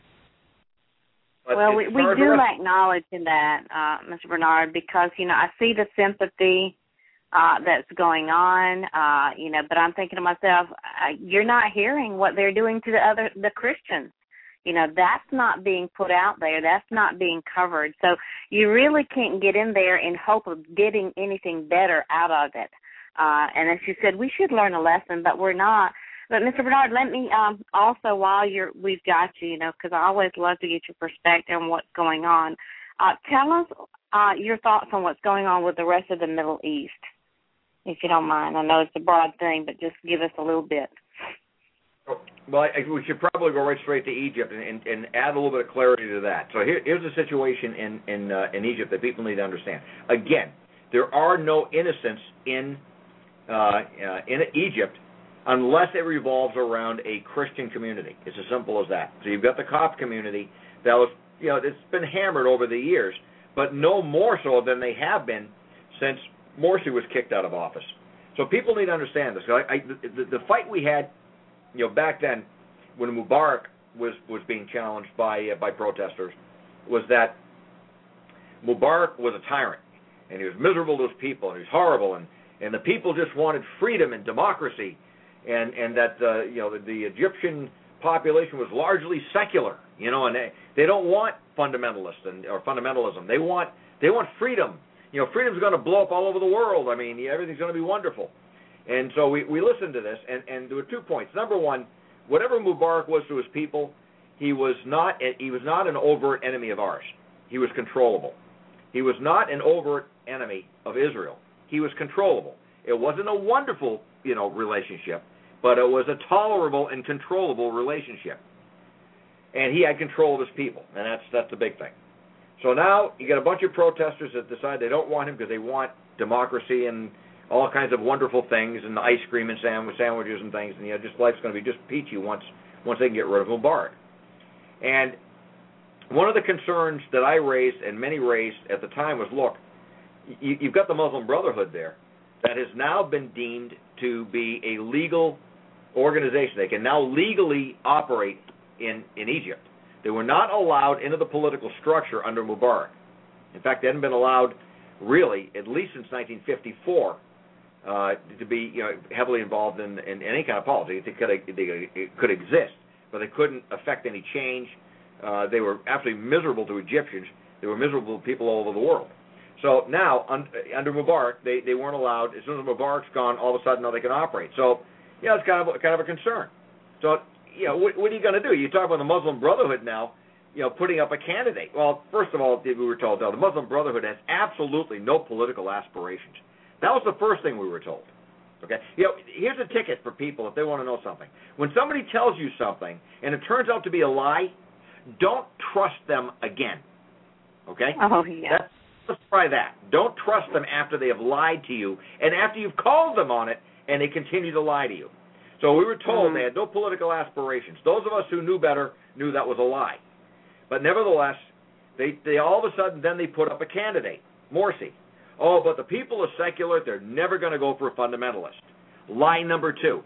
But well, we, we do rest- acknowledge in that, uh, Mister Bernard, because, you know, I see the sympathy uh, that's going on, uh, you know, but I'm thinking to myself, uh, you're not hearing what they're doing to the other the Christians. You know, that's not being put out there. That's not being covered. So you really can't get in there in hope of getting anything better out of it. Uh, and as you said, we should learn a lesson, but we're not. But, Mister Bernard, let me um, also, while you're, we've got you, you know, because I always love to get your perspective on what's going on, uh, tell us uh, your thoughts on what's going on with the rest of the Middle East, if you don't mind. I know it's a broad thing, but just give us a little bit. Well, I, we should probably go right straight to Egypt and, and, and add a little bit of clarity to that. So here, here's the situation in in, uh, in Egypt that people need to understand. Again, there are no innocents in uh, uh, in Egypt unless it revolves around a Christian community. It's as simple as that. So you've got the Copt community that was, you know, it's been hammered over the years, but no more so than they have been since Morsi was kicked out of office. So people need to understand this. I, I, the, the fight we had, you know, back then when Mubarak was, was being challenged by uh, by protesters was that Mubarak was a tyrant, and he was miserable to his people, and he was horrible, and, and the people just wanted freedom and democracy, and, and that, uh, you know, the, the Egyptian population was largely secular, you know, and they, they don't want fundamentalists and, or fundamentalism. They want they want freedom. You know, freedom's going to blow up all over the world. I mean, everything's going to be wonderful. And so we, we listened to this, and, and there were two points. Number one, whatever Mubarak was to his people, he was not he was not an overt enemy of ours. He was controllable. He was not an overt enemy of Israel. He was controllable. It wasn't a wonderful, you know, relationship, but it was a tolerable and controllable relationship. And he had control of his people, and that's that's the big thing. So now you get a bunch of protesters that decide they don't want him because they want democracy and all kinds of wonderful things and ice cream and sandwich, sandwiches and things, and you know, just life's going to be just peachy once once they can get rid of Mubarak. And one of the concerns that I raised and many raised at the time was, look, you, you've got the Muslim Brotherhood there that has now been deemed to be a legal organization. They can now legally operate in, in Egypt. They were not allowed into the political structure under Mubarak. In fact, they hadn't been allowed really, at least since nineteen fifty-four, uh, to be you know, heavily involved in, in any kind of politics. They could, they, it could exist, but they couldn't affect any change. Uh, they were absolutely miserable to Egyptians. They were miserable to people all over the world. So now, un, under Mubarak, they, they weren't allowed. As soon as Mubarak's gone, all of a sudden now they can operate. So, you know, it's kind of kind of a concern. So, you know, what, what are you going to do? You talk about the Muslim Brotherhood now, you know, putting up a candidate. Well, first of all, we were told, no, the Muslim Brotherhood has absolutely no political aspirations. That was the first thing we were told. Okay? You know, here's a ticket for people if they want to know something. When somebody tells you something and it turns out to be a lie, don't trust them again. Okay? Oh, yeah. That's, let's try that. Don't trust them after they have lied to you and after you've called them on it and they continue to lie to you. So we were told mm-hmm. they had no political aspirations. Those of us who knew better knew that was a lie. But nevertheless, they, they all of a sudden then they put up a candidate, Morsi. Oh, but the people are secular. They're never going to go for a fundamentalist. Lie number two.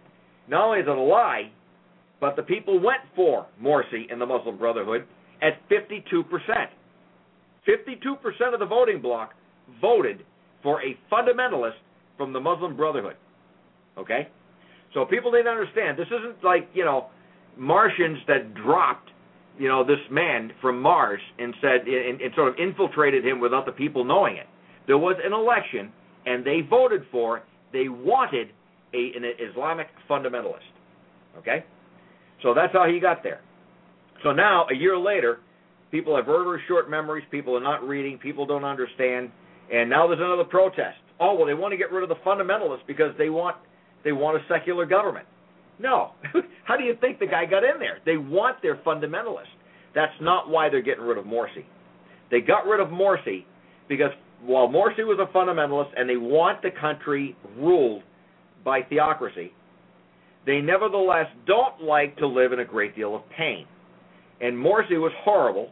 Not only is it a lie, but the people went for Morsi and the Muslim Brotherhood at fifty-two percent. fifty-two percent of the voting bloc voted for a fundamentalist from the Muslim Brotherhood. Okay? So people need to understand, this isn't like, you know, Martians that dropped, you know, this man from Mars and said, and, and sort of infiltrated him without the people knowing it. There was an election, and they voted for, they wanted a, an Islamic fundamentalist. Okay? So that's how he got there. So now, a year later, people have very, very short memories, people are not reading, people don't understand, and now there's another protest. Oh, well, they want to get rid of the fundamentalists because they want they want a secular government. No. How do you think the guy got in there? They want their fundamentalists. That's not why they're getting rid of Morsi. They got rid of Morsi because while Morsi was a fundamentalist and they want the country ruled by theocracy, they nevertheless don't like to live in a great deal of pain. And Morsi was horrible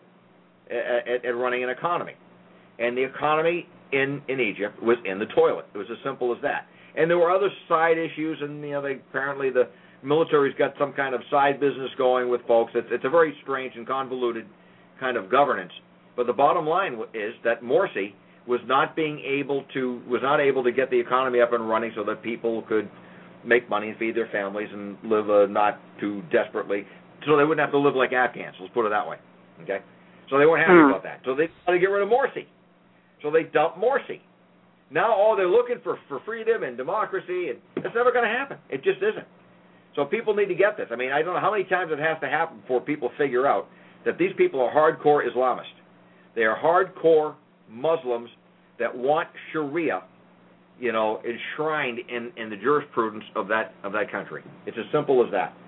at, at, at running an economy. And the economy in, in Egypt was in the toilet. It was as simple as that. And there were other side issues, and you know, they, apparently the military's got some kind of side business going with folks. It's, it's a very strange and convoluted kind of governance. But the bottom line is that Morsi was not being able to was not able to get the economy up and running so that people could make money and feed their families and live uh, not too desperately, so they wouldn't have to live like Afghans. Let's put it that way. Okay, so they weren't happy mm. about that. So they had to get rid of Morsi. So they dumped Morsi. Now all they're looking for for freedom and democracy, and it's never going to happen. It just isn't. So people need to get this. I mean, I don't know how many times it has to happen before people figure out that these people are hardcore Islamists. They are hardcore Muslims that want Sharia, you know, enshrined in, in the jurisprudence of that of that country. It's as simple as that.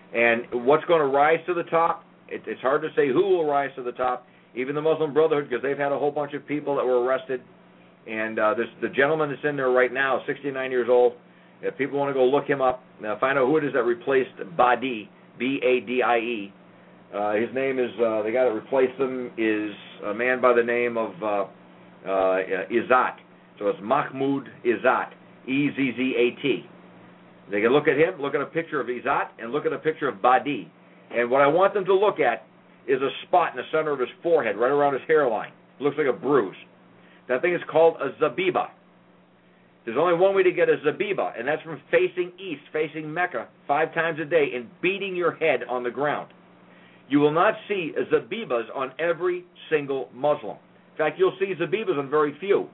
And what's going to rise to the top? It, it's hard to say who will rise to the top. Even the Muslim Brotherhood, because they've had a whole bunch of people that were arrested. And uh, this, the gentleman that's in there right now, sixty-nine years old. If people want to go look him up, uh, find out who it is that replaced Badi, B A D I E. Uh, his name is, uh, the guy that replaced him is a man by the name of uh, uh, Izzat. So it's Mahmoud Izzat, E Z Z A T. They can look at him, look at a picture of Izzat, and look at a picture of Badi. And what I want them to look at is a spot in the center of his forehead, right around his hairline. It looks like a bruise. That thing is called a zabiba. There's only one way to get a zabiba, and that's from facing east, facing Mecca, five times a day, and beating your head on the ground. You will not see zabibas on every single Muslim. In fact, you'll see zabibas on very few.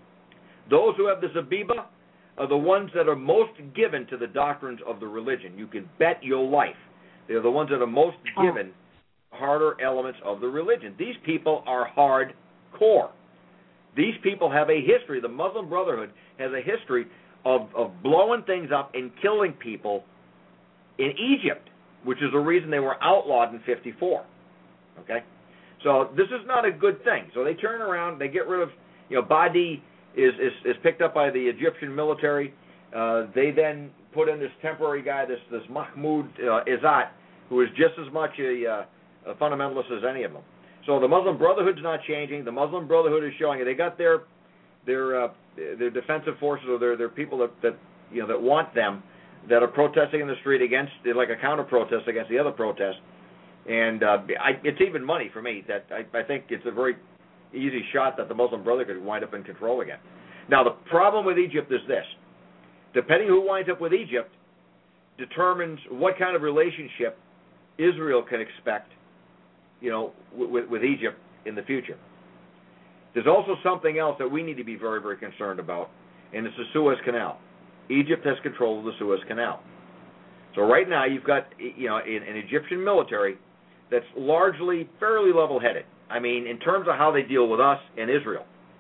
Those who have the zabiba are the ones that are most given to the doctrines of the religion. You can bet your life. They're the ones that are most given harder elements of the religion. These people are hardcore. These people have a history. The Muslim Brotherhood has a history of, of blowing things up and killing people in Egypt, which is the reason they were outlawed in fifty-four. Okay? So this is not a good thing. So they turn around, they get rid of, you know, Badi is, is, is picked up by the Egyptian military. Uh, they then put in this temporary guy, this, this Mahmoud uh, Izzat, who is just as much a, uh, a fundamentalist as any of them. So the Muslim Brotherhood's not changing. The Muslim Brotherhood is showing it. They got their their uh, their defensive forces, or their their people that, that you know that want them, that are protesting in the street against, like a counter protest against the other protest. And uh, I, it's even money for me. That I, I think it's a very easy shot that the Muslim Brotherhood could wind up in control again. Now the problem with Egypt is this: depending who winds up with Egypt, determines what kind of relationship Israel can expect, you know, with, with Egypt in the future. There's also something else that we need to be very, very concerned about, and it's the Suez Canal. Egypt has control of the Suez Canal. So right now you've got, you know, an, an Egyptian military that's largely fairly level-headed. I mean, in terms of how they deal with us and Israel,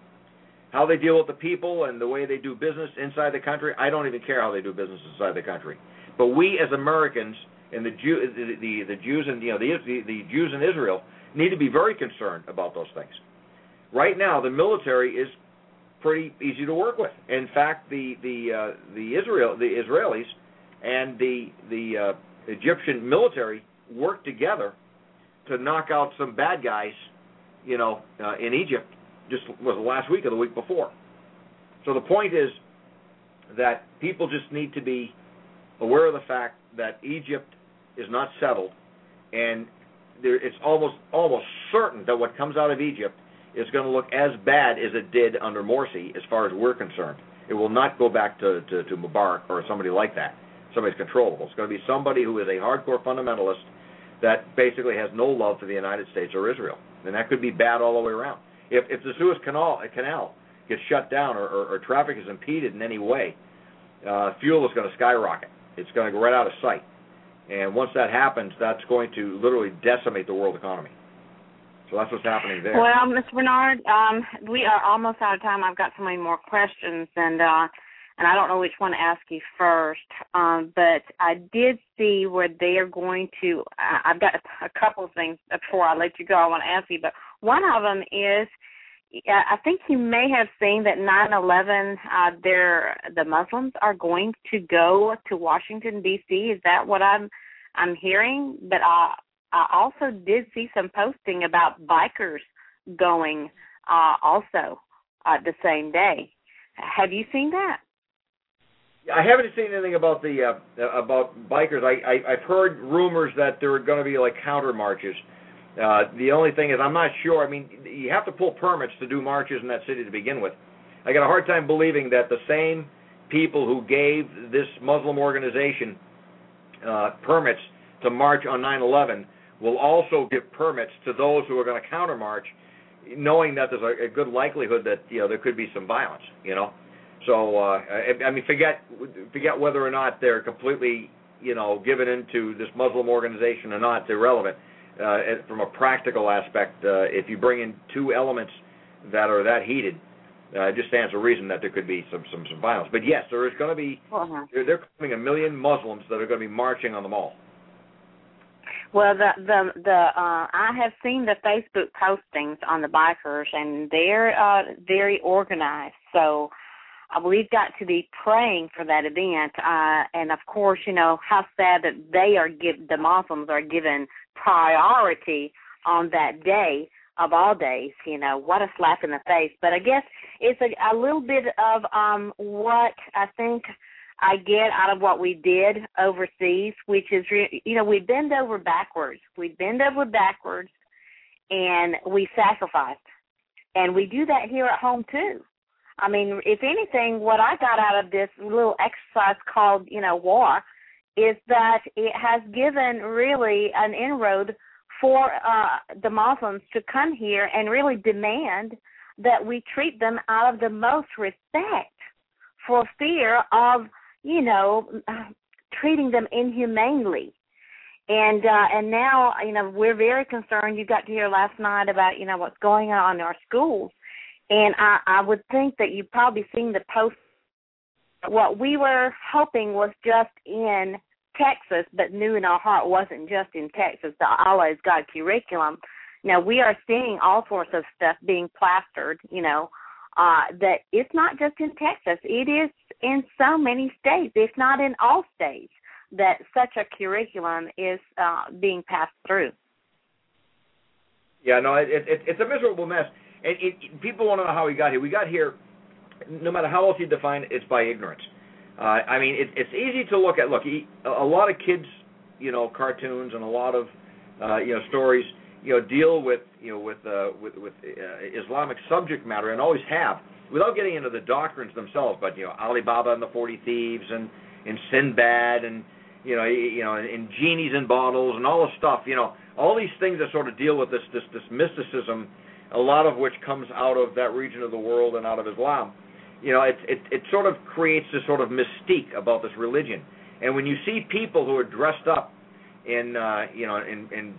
how they deal with the people and the way they do business inside the country, I don't even care how they do business inside the country. But we as Americans and the, Jew, the, the, the Jews and you know the, the the Jews in Israel need to be very concerned about those things. Right now, the military is pretty easy to work with. In fact, the the uh, the Israel the Israelis and the the uh, Egyptian military work together to knock out some bad guys, you know, uh, in Egypt. Just was last week or the week before. So the point is that people just need to be aware of the fact that Egypt is not settled, and there, it's almost almost certain that what comes out of Egypt is going to look as bad as it did under Morsi, as far as we're concerned. It will not go back to, to, to Mubarak or somebody like that, somebody's controllable. It's going to be somebody who is a hardcore fundamentalist that basically has no love for the United States or Israel, and that could be bad all the way around. If, if the Suez Canal, canal gets shut down or, or, or traffic is impeded in any way, uh, fuel is going to skyrocket. It's going to go right out of sight. And once that happens, that's going to literally decimate the world economy. So that's what's happening there. Well, Mister Bernard, um, we are almost out of time. I've got so many more questions, and uh, and I don't know which one to ask you first. Um, but I did see where they are going to. Uh, I've got a, a couple of things before I let you go. I want to ask you, but one of them is, I think you may have seen that nine eleven, uh, they're, the Muslims are going to go to Washington, D C Is that what I'm I'm hearing? But I, I also did see some posting about bikers going uh, also uh, the same day. Have you seen that? I haven't seen anything about the uh, about bikers. I, I, I've heard rumors that there are going to be like counter marches. Uh, the only thing is, I'm not sure. I mean, you have to pull permits to do marches in that city to begin with. I got a hard time believing that the same people who gave this Muslim organization uh, permits to march on nine eleven will also give permits to those who are going to counter march, knowing that there's a, a good likelihood that, you know, there could be some violence. You know, so uh, I, I mean, forget forget whether or not they're completely, you know, given into this Muslim organization or not. It's irrelevant. Uh, from a practical aspect, uh, if you bring in two elements that are that heated, uh, it just stands to reason that there could be some, some, some violence. But yes, there is going to be, uh-huh. they're, they're coming a million Muslims that are going to be marching on the mall. Well, the the the uh, I have seen the Facebook postings on the bikers, and they're uh, very organized. So uh, we've got to be praying for that event. Uh, and of course, you know how sad that they are give the Muslims are given priority on that day of all days. You know, what a slap in the face. But I guess it's a, a little bit of um, what I think I get out of what we did overseas, which is, re- you know, we bend over backwards. We bend over backwards, and we sacrifice. And we do that here at home, too. I mean, if anything, what I got out of this little exercise called, you know, war, is that it has given really an inroad for uh, the Muslims to come here and really demand that we treat them out of the most respect, for fear of, you know, uh, treating them inhumanely. And uh, and now, you know, we're very concerned. You got to hear last night about, you know, what's going on in our schools. And I, I would think that you've probably seen the post. What we were hoping was just in Texas, but knew in our heart wasn't just in Texas, the Allah is God curriculum. Now, we are seeing all sorts of stuff being plastered, you know, uh, that it's not just in Texas. It is in so many states, if not in all states, that such a curriculum is uh, being passed through. Yeah, no, it, it, it's a miserable mess. And it, people want to know how we got here. We got here, no matter how else you define it, it's by ignorance. Uh, I mean, it, it's easy to look at. Look, a lot of kids, you know, cartoons and a lot of, uh, you know, stories, you know, deal with, you know, with uh, with, with uh, Islamic subject matter and always have, without getting into the doctrines themselves. But you know, Alibaba and the Forty Thieves and, and Sinbad and you know, you know, and, and genies in bottles and all this stuff. You know, all these things that sort of deal with this this this mysticism, a lot of which comes out of that region of the world and out of Islam. You know, it, it it sort of creates this sort of mystique about this religion. And when you see people who are dressed up in, uh, you know, in in,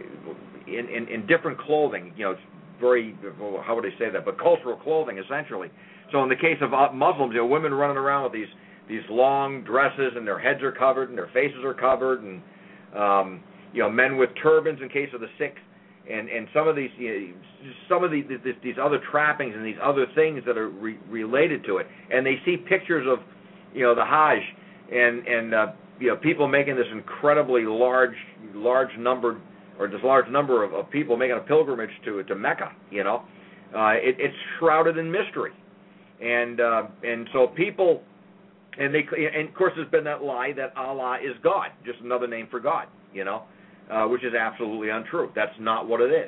in in in different clothing, you know, it's very, how would I say that, but cultural clothing, essentially. So in the case of Muslims, you know, women running around with these these long dresses and their heads are covered and their faces are covered, and, um, you know, men with turbans in case of the sick. And, and some of these you know, some of these, these these other trappings and these other things that are re- related to it, and they see pictures of, you know, the Hajj and and uh, you know, people making this incredibly large large number or this large number of, of people making a pilgrimage to to Mecca. You know, uh, it, it's shrouded in mystery, and uh, and so people and they and of course there's been that lie that Allah is God, just another name for God. You know. Uh, which is absolutely untrue. That's not what it is.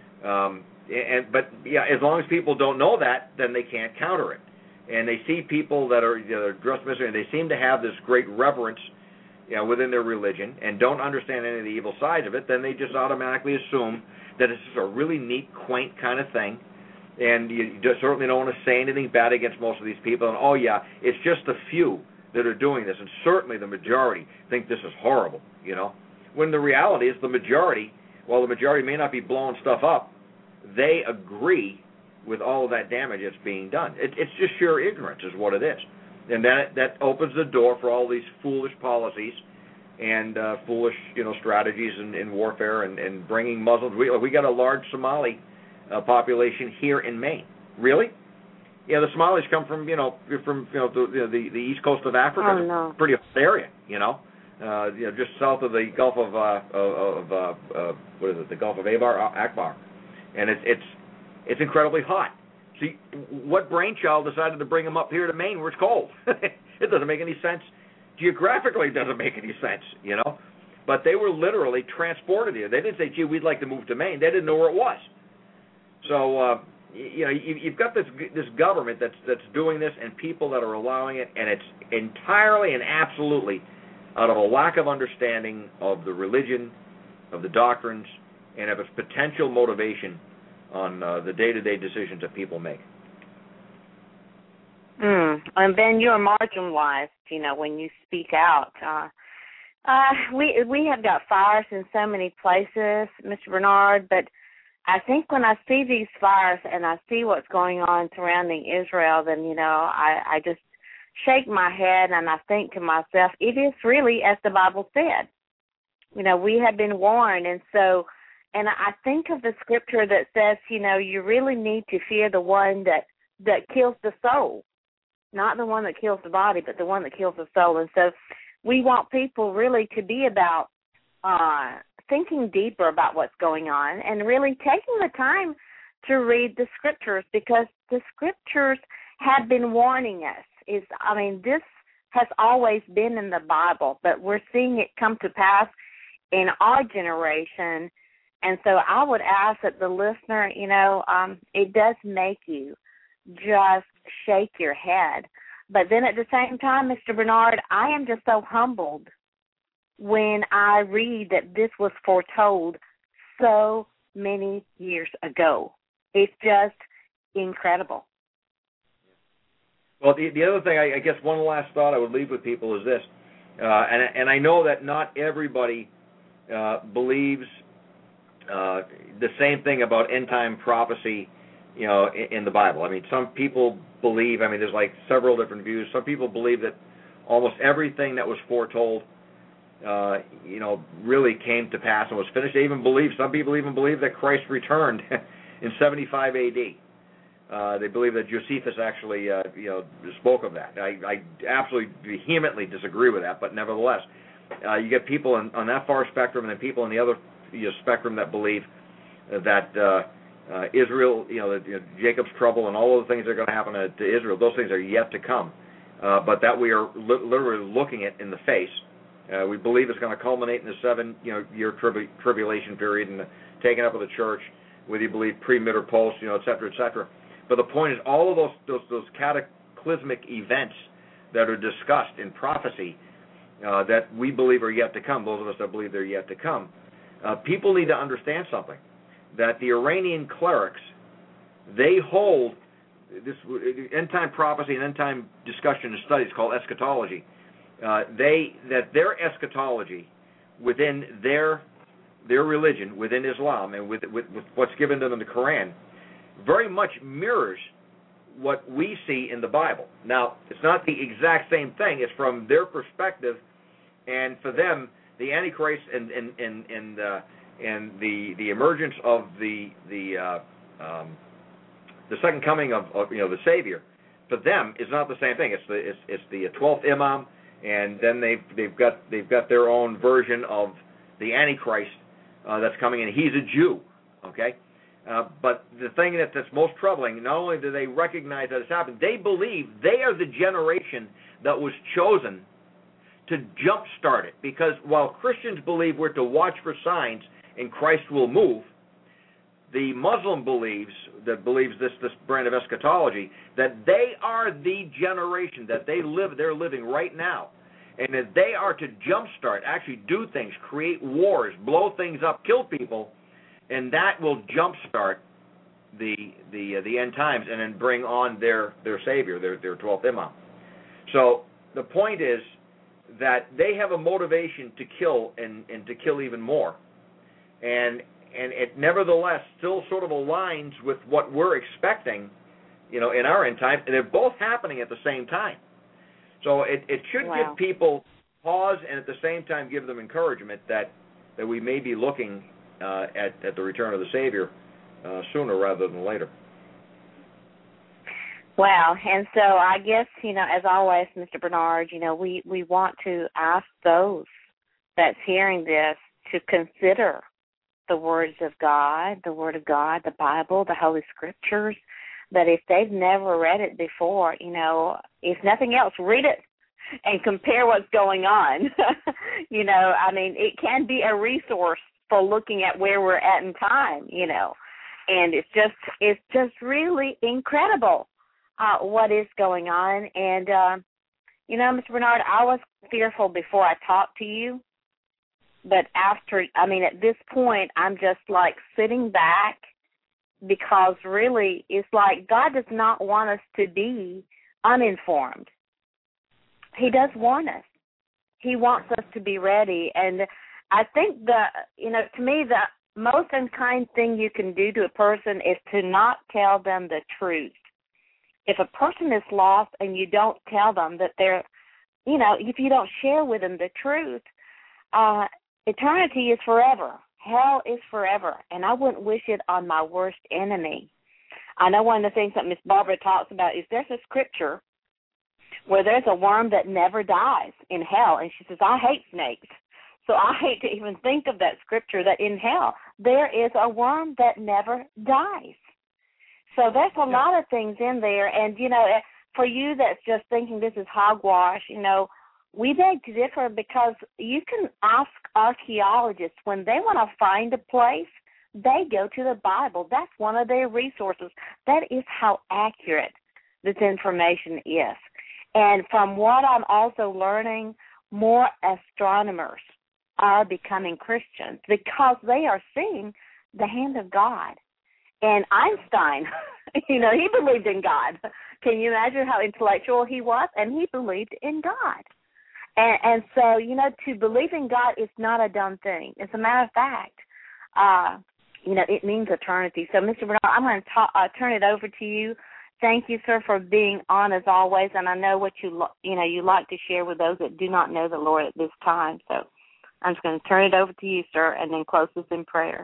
Um, and but yeah, as long as people don't know that, then they can't counter it. And they see people that are, you know, dressed mystery, and they seem to have this great reverence, you know, within their religion, and don't understand any of the evil sides of it. Then they just automatically assume that it's just a really neat, quaint kind of thing. And you just certainly don't want to say anything bad against most of these people. And oh yeah, it's just a few that are doing this, and certainly the majority think this is horrible. You know. When the reality is the majority, while the majority may not be blowing stuff up, they agree with all of that damage that's being done. It, it's just sheer ignorance is what it is. And that that opens the door for all these foolish policies and uh, foolish, you know, strategies in, in warfare and, and bringing Muslims. We, we got a large Somali uh, population here in Maine. Really? Yeah, the Somalis come from, you know, from you know, the, the, the east coast of Africa. Oh, no. Pretty hot area, you know. Uh, you know, just south of the Gulf of uh, of uh, uh, what is it? The Gulf of Abar, Akbar, and it's it's it's incredibly hot. See, what brainchild decided to bring them up here to Maine where it's cold? It doesn't make any sense. Geographically, it doesn't make any sense, you know. But they were literally transported here. They didn't say, "Gee, we'd like to move to Maine." They didn't know where it was. So uh, you know, you, you've got this this government that's that's doing this, and people that are allowing it, and it's entirely and absolutely out of a lack of understanding of the religion, of the doctrines, and of its potential motivation on uh, the day-to-day decisions that people make. Mm. And Ben, you're marginalized, you know, when you speak out. Uh, uh, we we have got fires in so many places, Mister Bernard, but I think when I see these fires and I see what's going on surrounding Israel, then, you know, I, I just shake my head and I think to myself, it is really as the Bible said. You know, we have been warned, and so, and I think of the scripture that says, you know, you really need to fear the one that, that kills the soul, not the one that kills the body, but the one that kills the soul. And so we want people really to be about uh, thinking deeper about what's going on and really taking the time to read the scriptures, because the scriptures have been warning us. Is, I mean, this has always been in the Bible, but we're seeing it come to pass in our generation. And so I would ask that the listener, you know, um, it does make you just shake your head. But then at the same time, Mister Bernard, I am just so humbled when I read that this was foretold so many years ago. It's just incredible. Well, the, the other thing, I, I guess one last thought I would leave with people is this, uh, and, and I know that not everybody uh, believes uh, the same thing about end-time prophecy you know, in, in the Bible. I mean, some people believe, I mean, there's like several different views. Some people believe that almost everything that was foretold, uh, you know, really came to pass and was finished. They even believe, some people even believe that Christ returned in seventy-five A D. Uh, they believe that Josephus actually, uh, you know, spoke of that. I, I absolutely vehemently disagree with that, but nevertheless, uh, you get people on, on that far spectrum, and then people on the other you know, spectrum that believe that uh, uh, Israel, you know, the, you know, Jacob's trouble and all of the things that are going to happen to, to Israel, those things are yet to come, uh, but that we are li- literally looking at in the face. Uh, we believe it's going to culminate in the seven, you know, year tribu- tribulation period and the taking up of the church, whether you believe pre, mid, or post, you know, et cetera, et cetera. But the point is, all of those those, those cataclysmic events that are discussed in prophecy uh, that we believe are yet to come, those of us that believe they're yet to come, uh, people need to understand something, that the Iranian clerics, they hold this end-time prophecy and end-time discussion and studies called eschatology. Uh, they that their eschatology within their their religion, within Islam, and with, with, with what's given to them in the Quran, very much mirrors what we see in the Bible. Now, it's not the exact same thing. It's from their perspective, and for them, the Antichrist and and and and, uh, and the the emergence of the the uh, um, the second coming of, of you know the Savior, for them is not the same thing. It's the it's, it's the twelfth Imam, and then they've they've got they've got their own version of the Antichrist uh, that's coming in. He's a Jew, okay. Uh, but the thing that, that's most troubling, not only do they recognize that it's happened, they believe they are the generation that was chosen to jumpstart it. Because while Christians believe we're to watch for signs and Christ will move, the Muslim believes, that believes this, this brand of eschatology, that they are the generation, that they live, they're living right now, and that they are to jumpstart, actually do things, create wars, blow things up, kill people, and that will jumpstart the the uh, the end times, and then bring on their their Savior, their their twelfth Imam. So the point is that they have a motivation to kill and, and to kill even more, and and it nevertheless still sort of aligns with what we're expecting, you know, in our end time, and they're both happening at the same time. So it it should Wow. give people pause, and at the same time give them encouragement that that we may be looking Uh, at, at the return of the Savior uh, sooner rather than later. Wow. And so I guess, you know, as always, Mister Bernard, you know, we, we want to ask those that's hearing this to consider the words of God, the Word of God, the Bible, the Holy Scriptures, that if they've never read it before, you know, if nothing else, read it and compare what's going on. You know, I mean, it can be a resource for looking at where we're at in time, you know, and it's just it's just really incredible uh, what is going on. And uh, you know, Mister Bernard, I was fearful before I talked to you, but after, I mean, at this point, I'm just like sitting back, because really, it's like God does not want us to be uninformed. He does want us. He wants us to be ready. And I think the, you know, to me, the most unkind thing you can do to a person is to not tell them the truth. If a person is lost and you don't tell them that they're, you know, if you don't share with them the truth, uh, eternity is forever. Hell is forever. And I wouldn't wish it on my worst enemy. I know one of the things that Miss Barbara talks about is there's a scripture where there's a worm that never dies in hell. And she says, I hate snakes. So I hate to even think of that scripture, that in hell there is a worm that never dies. So there's a yeah. lot of things in there. And, you know, for you that's just thinking this is hogwash, you know, we beg to differ, because you can ask archaeologists when they want to find a place, they go to the Bible. That's one of their resources. That is how accurate this information is. And from what I'm also learning, more astronomers are becoming Christians because they are seeing the hand of God. And Einstein, you know, he believed in God. Can you imagine how intellectual he was? And he believed in God. And, and so, you know, to believe in God is not a dumb thing. As a matter of fact, uh, you know, it means eternity. So, Mister Bernard, I'm going to ta- uh, turn it over to you. Thank you, sir, for being on as always, and I know what you lo- you know you like to share with those that do not know the Lord at this time. So, I'm just going to turn it over to you, sir, and then close this in prayer.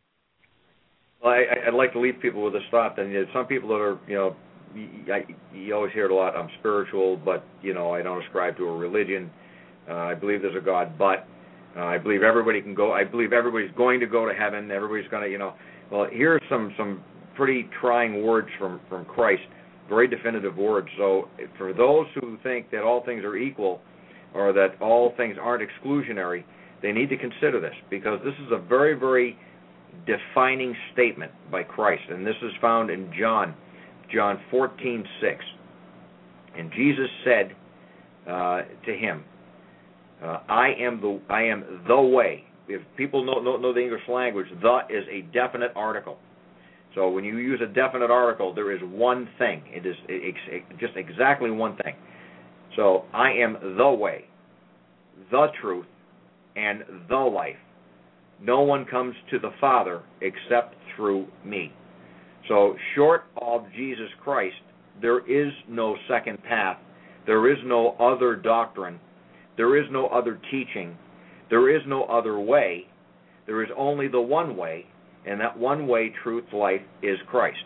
Well, I, I'd like to leave people with this thought. That, you know, some people that are, you know, you, I, you always hear it a lot. I'm spiritual, but you know, I don't ascribe to a religion. Uh, I believe there's a God, but uh, I believe everybody can go. I believe everybody's going to go to heaven. Everybody's going to, you know. Well, here are some some pretty trying words from from Christ. Very definitive words. So, for those who think that all things are equal, or that all things aren't exclusionary, they need to consider this, because this is a very, very defining statement by Christ, and this is found in John, John fourteen six. And Jesus said uh, to him, uh, "I am the I am the way." If people know, know know the English language, "the" is a definite article. So when you use a definite article, there is one thing. It is it, it, just exactly one thing. So I am the way, the truth, and the life. No one comes to the Father except through me. So short of Jesus Christ, there is no second path. There is no other doctrine. There is no other teaching. There is no other way. There is only the one way, and that one way, truth, life, is Christ.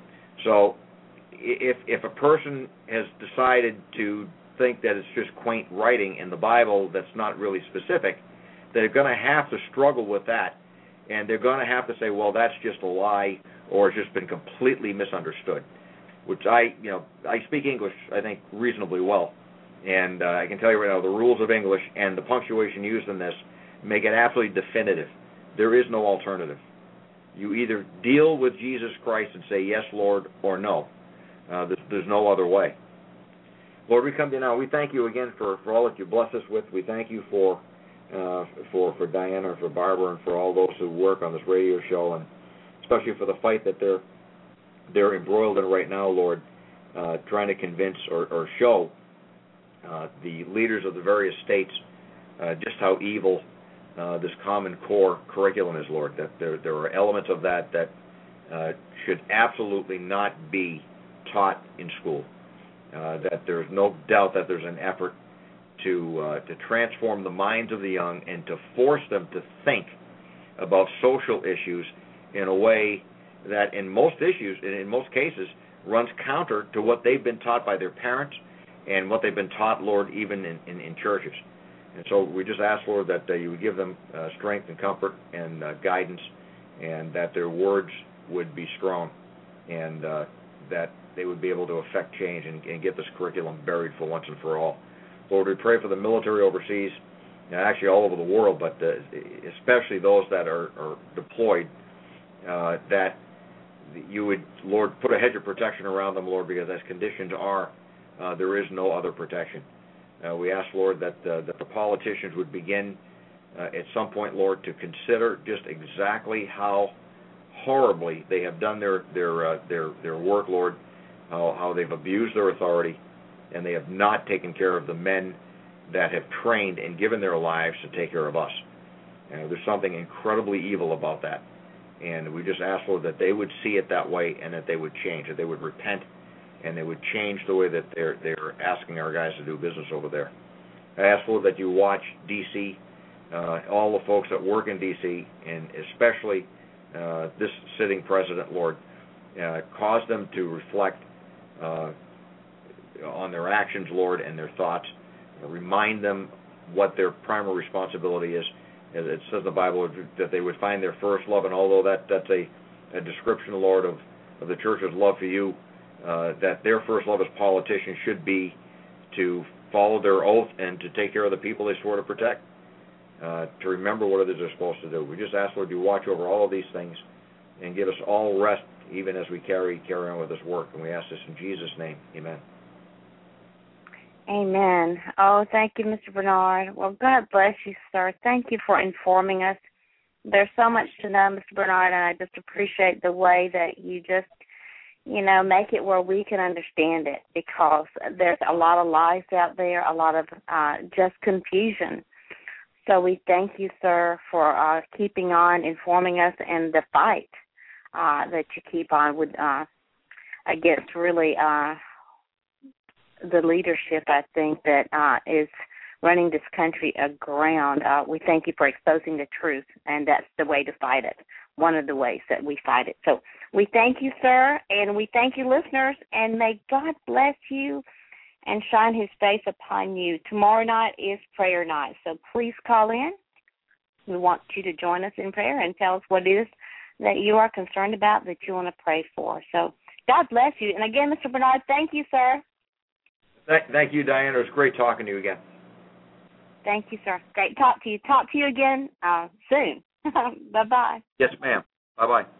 So if if a person has decided to think that it's just quaint writing in the Bible that's not really specific, they're going to have to struggle with that, and they're going to have to say, well, that's just a lie, or it's just been completely misunderstood, which I, you know, I speak English, I think, reasonably well, and uh, I can tell you right now, the rules of English and the punctuation used in this make it absolutely definitive. There is no alternative. You either deal with Jesus Christ and say, yes, Lord, or no. Uh, there's, there's no other way. Lord, we come to you now. We thank you again for, for all that you bless us with. We thank you for uh, for for Diana, for Barbara, and for all those who work on this radio show, and especially for the fight that they're they're embroiled in right now, Lord, uh, trying to convince or, or show uh, the leaders of the various states uh, just how evil uh, this Common Core curriculum is, Lord. That there there are elements of that that uh, should absolutely not be taught in school. Uh, that there's no doubt that there's an effort to uh, to transform the minds of the young and to force them to think about social issues in a way that in most issues, in most cases, runs counter to what they've been taught by their parents and what they've been taught, Lord, even in, in, in churches. And so we just ask, Lord, that uh, you would give them uh, strength and comfort and uh, guidance, and that their words would be strong, and uh, that they would be able to affect change and, and get this curriculum buried for once and for all. Lord, we pray for the military overseas, actually all over the world, but uh, especially those that are, are deployed, uh, that you would, Lord, put a hedge of protection around them, Lord, because as conditions are, uh, there is no other protection. Uh, we ask, Lord, that uh, that the politicians would begin uh, at some point, Lord, to consider just exactly how horribly they have done their their uh, their their work, Lord, how, how they've abused their authority, and they have not taken care of the men that have trained and given their lives to take care of us. Uh, there's something incredibly evil about that. And we just ask, Lord, that they would see it that way and that they would change, that they would repent and they would change the way that they're they're asking our guys to do business over there. I ask, Lord, that you watch D C, uh, all the folks that work in D C, and especially uh, this sitting president, Lord, uh, cause them to reflect uh, on their actions, Lord, and their thoughts. Remind them what their primary responsibility is. As it says in the Bible, that they would find their first love, and although that, that's a, a description, Lord, of, of the church's love for you, uh, that their first love as politicians should be to follow their oath and to take care of the people they swore to protect, uh, to remember what it is they're supposed to do. We just ask, Lord, you watch over all of these things and give us all rest even as we carry, carry on with this work. And we ask this in Jesus' name. Amen. Amen. Oh, thank you, Mister Bernard. Well, God bless you, sir. Thank you for informing us. There's so much to know, Mister Bernard, and I just appreciate the way that you just, you know, make it where we can understand it, because there's a lot of lies out there, a lot of uh, just confusion. So we thank you, sir, for uh, keeping on, informing us, and the fight uh, that you keep on with uh, against really uh, the leadership, I think, that uh, is running this country aground. Uh, we thank you for exposing the truth, and that's the way to fight it, one of the ways that we fight it. So we thank you, sir, and we thank you, listeners, and may God bless you and shine his face upon you. Tomorrow night is prayer night, so please call in. We want you to join us in prayer and tell us what it is that you are concerned about that you want to pray for. So God bless you. And again, Mister Bernard, thank you, sir. Th- thank you, Diana. It was great talking to you again. Thank you, sir. Great to talk to you. Talk to you again uh, soon. Bye-bye. Yes, ma'am. Bye-bye.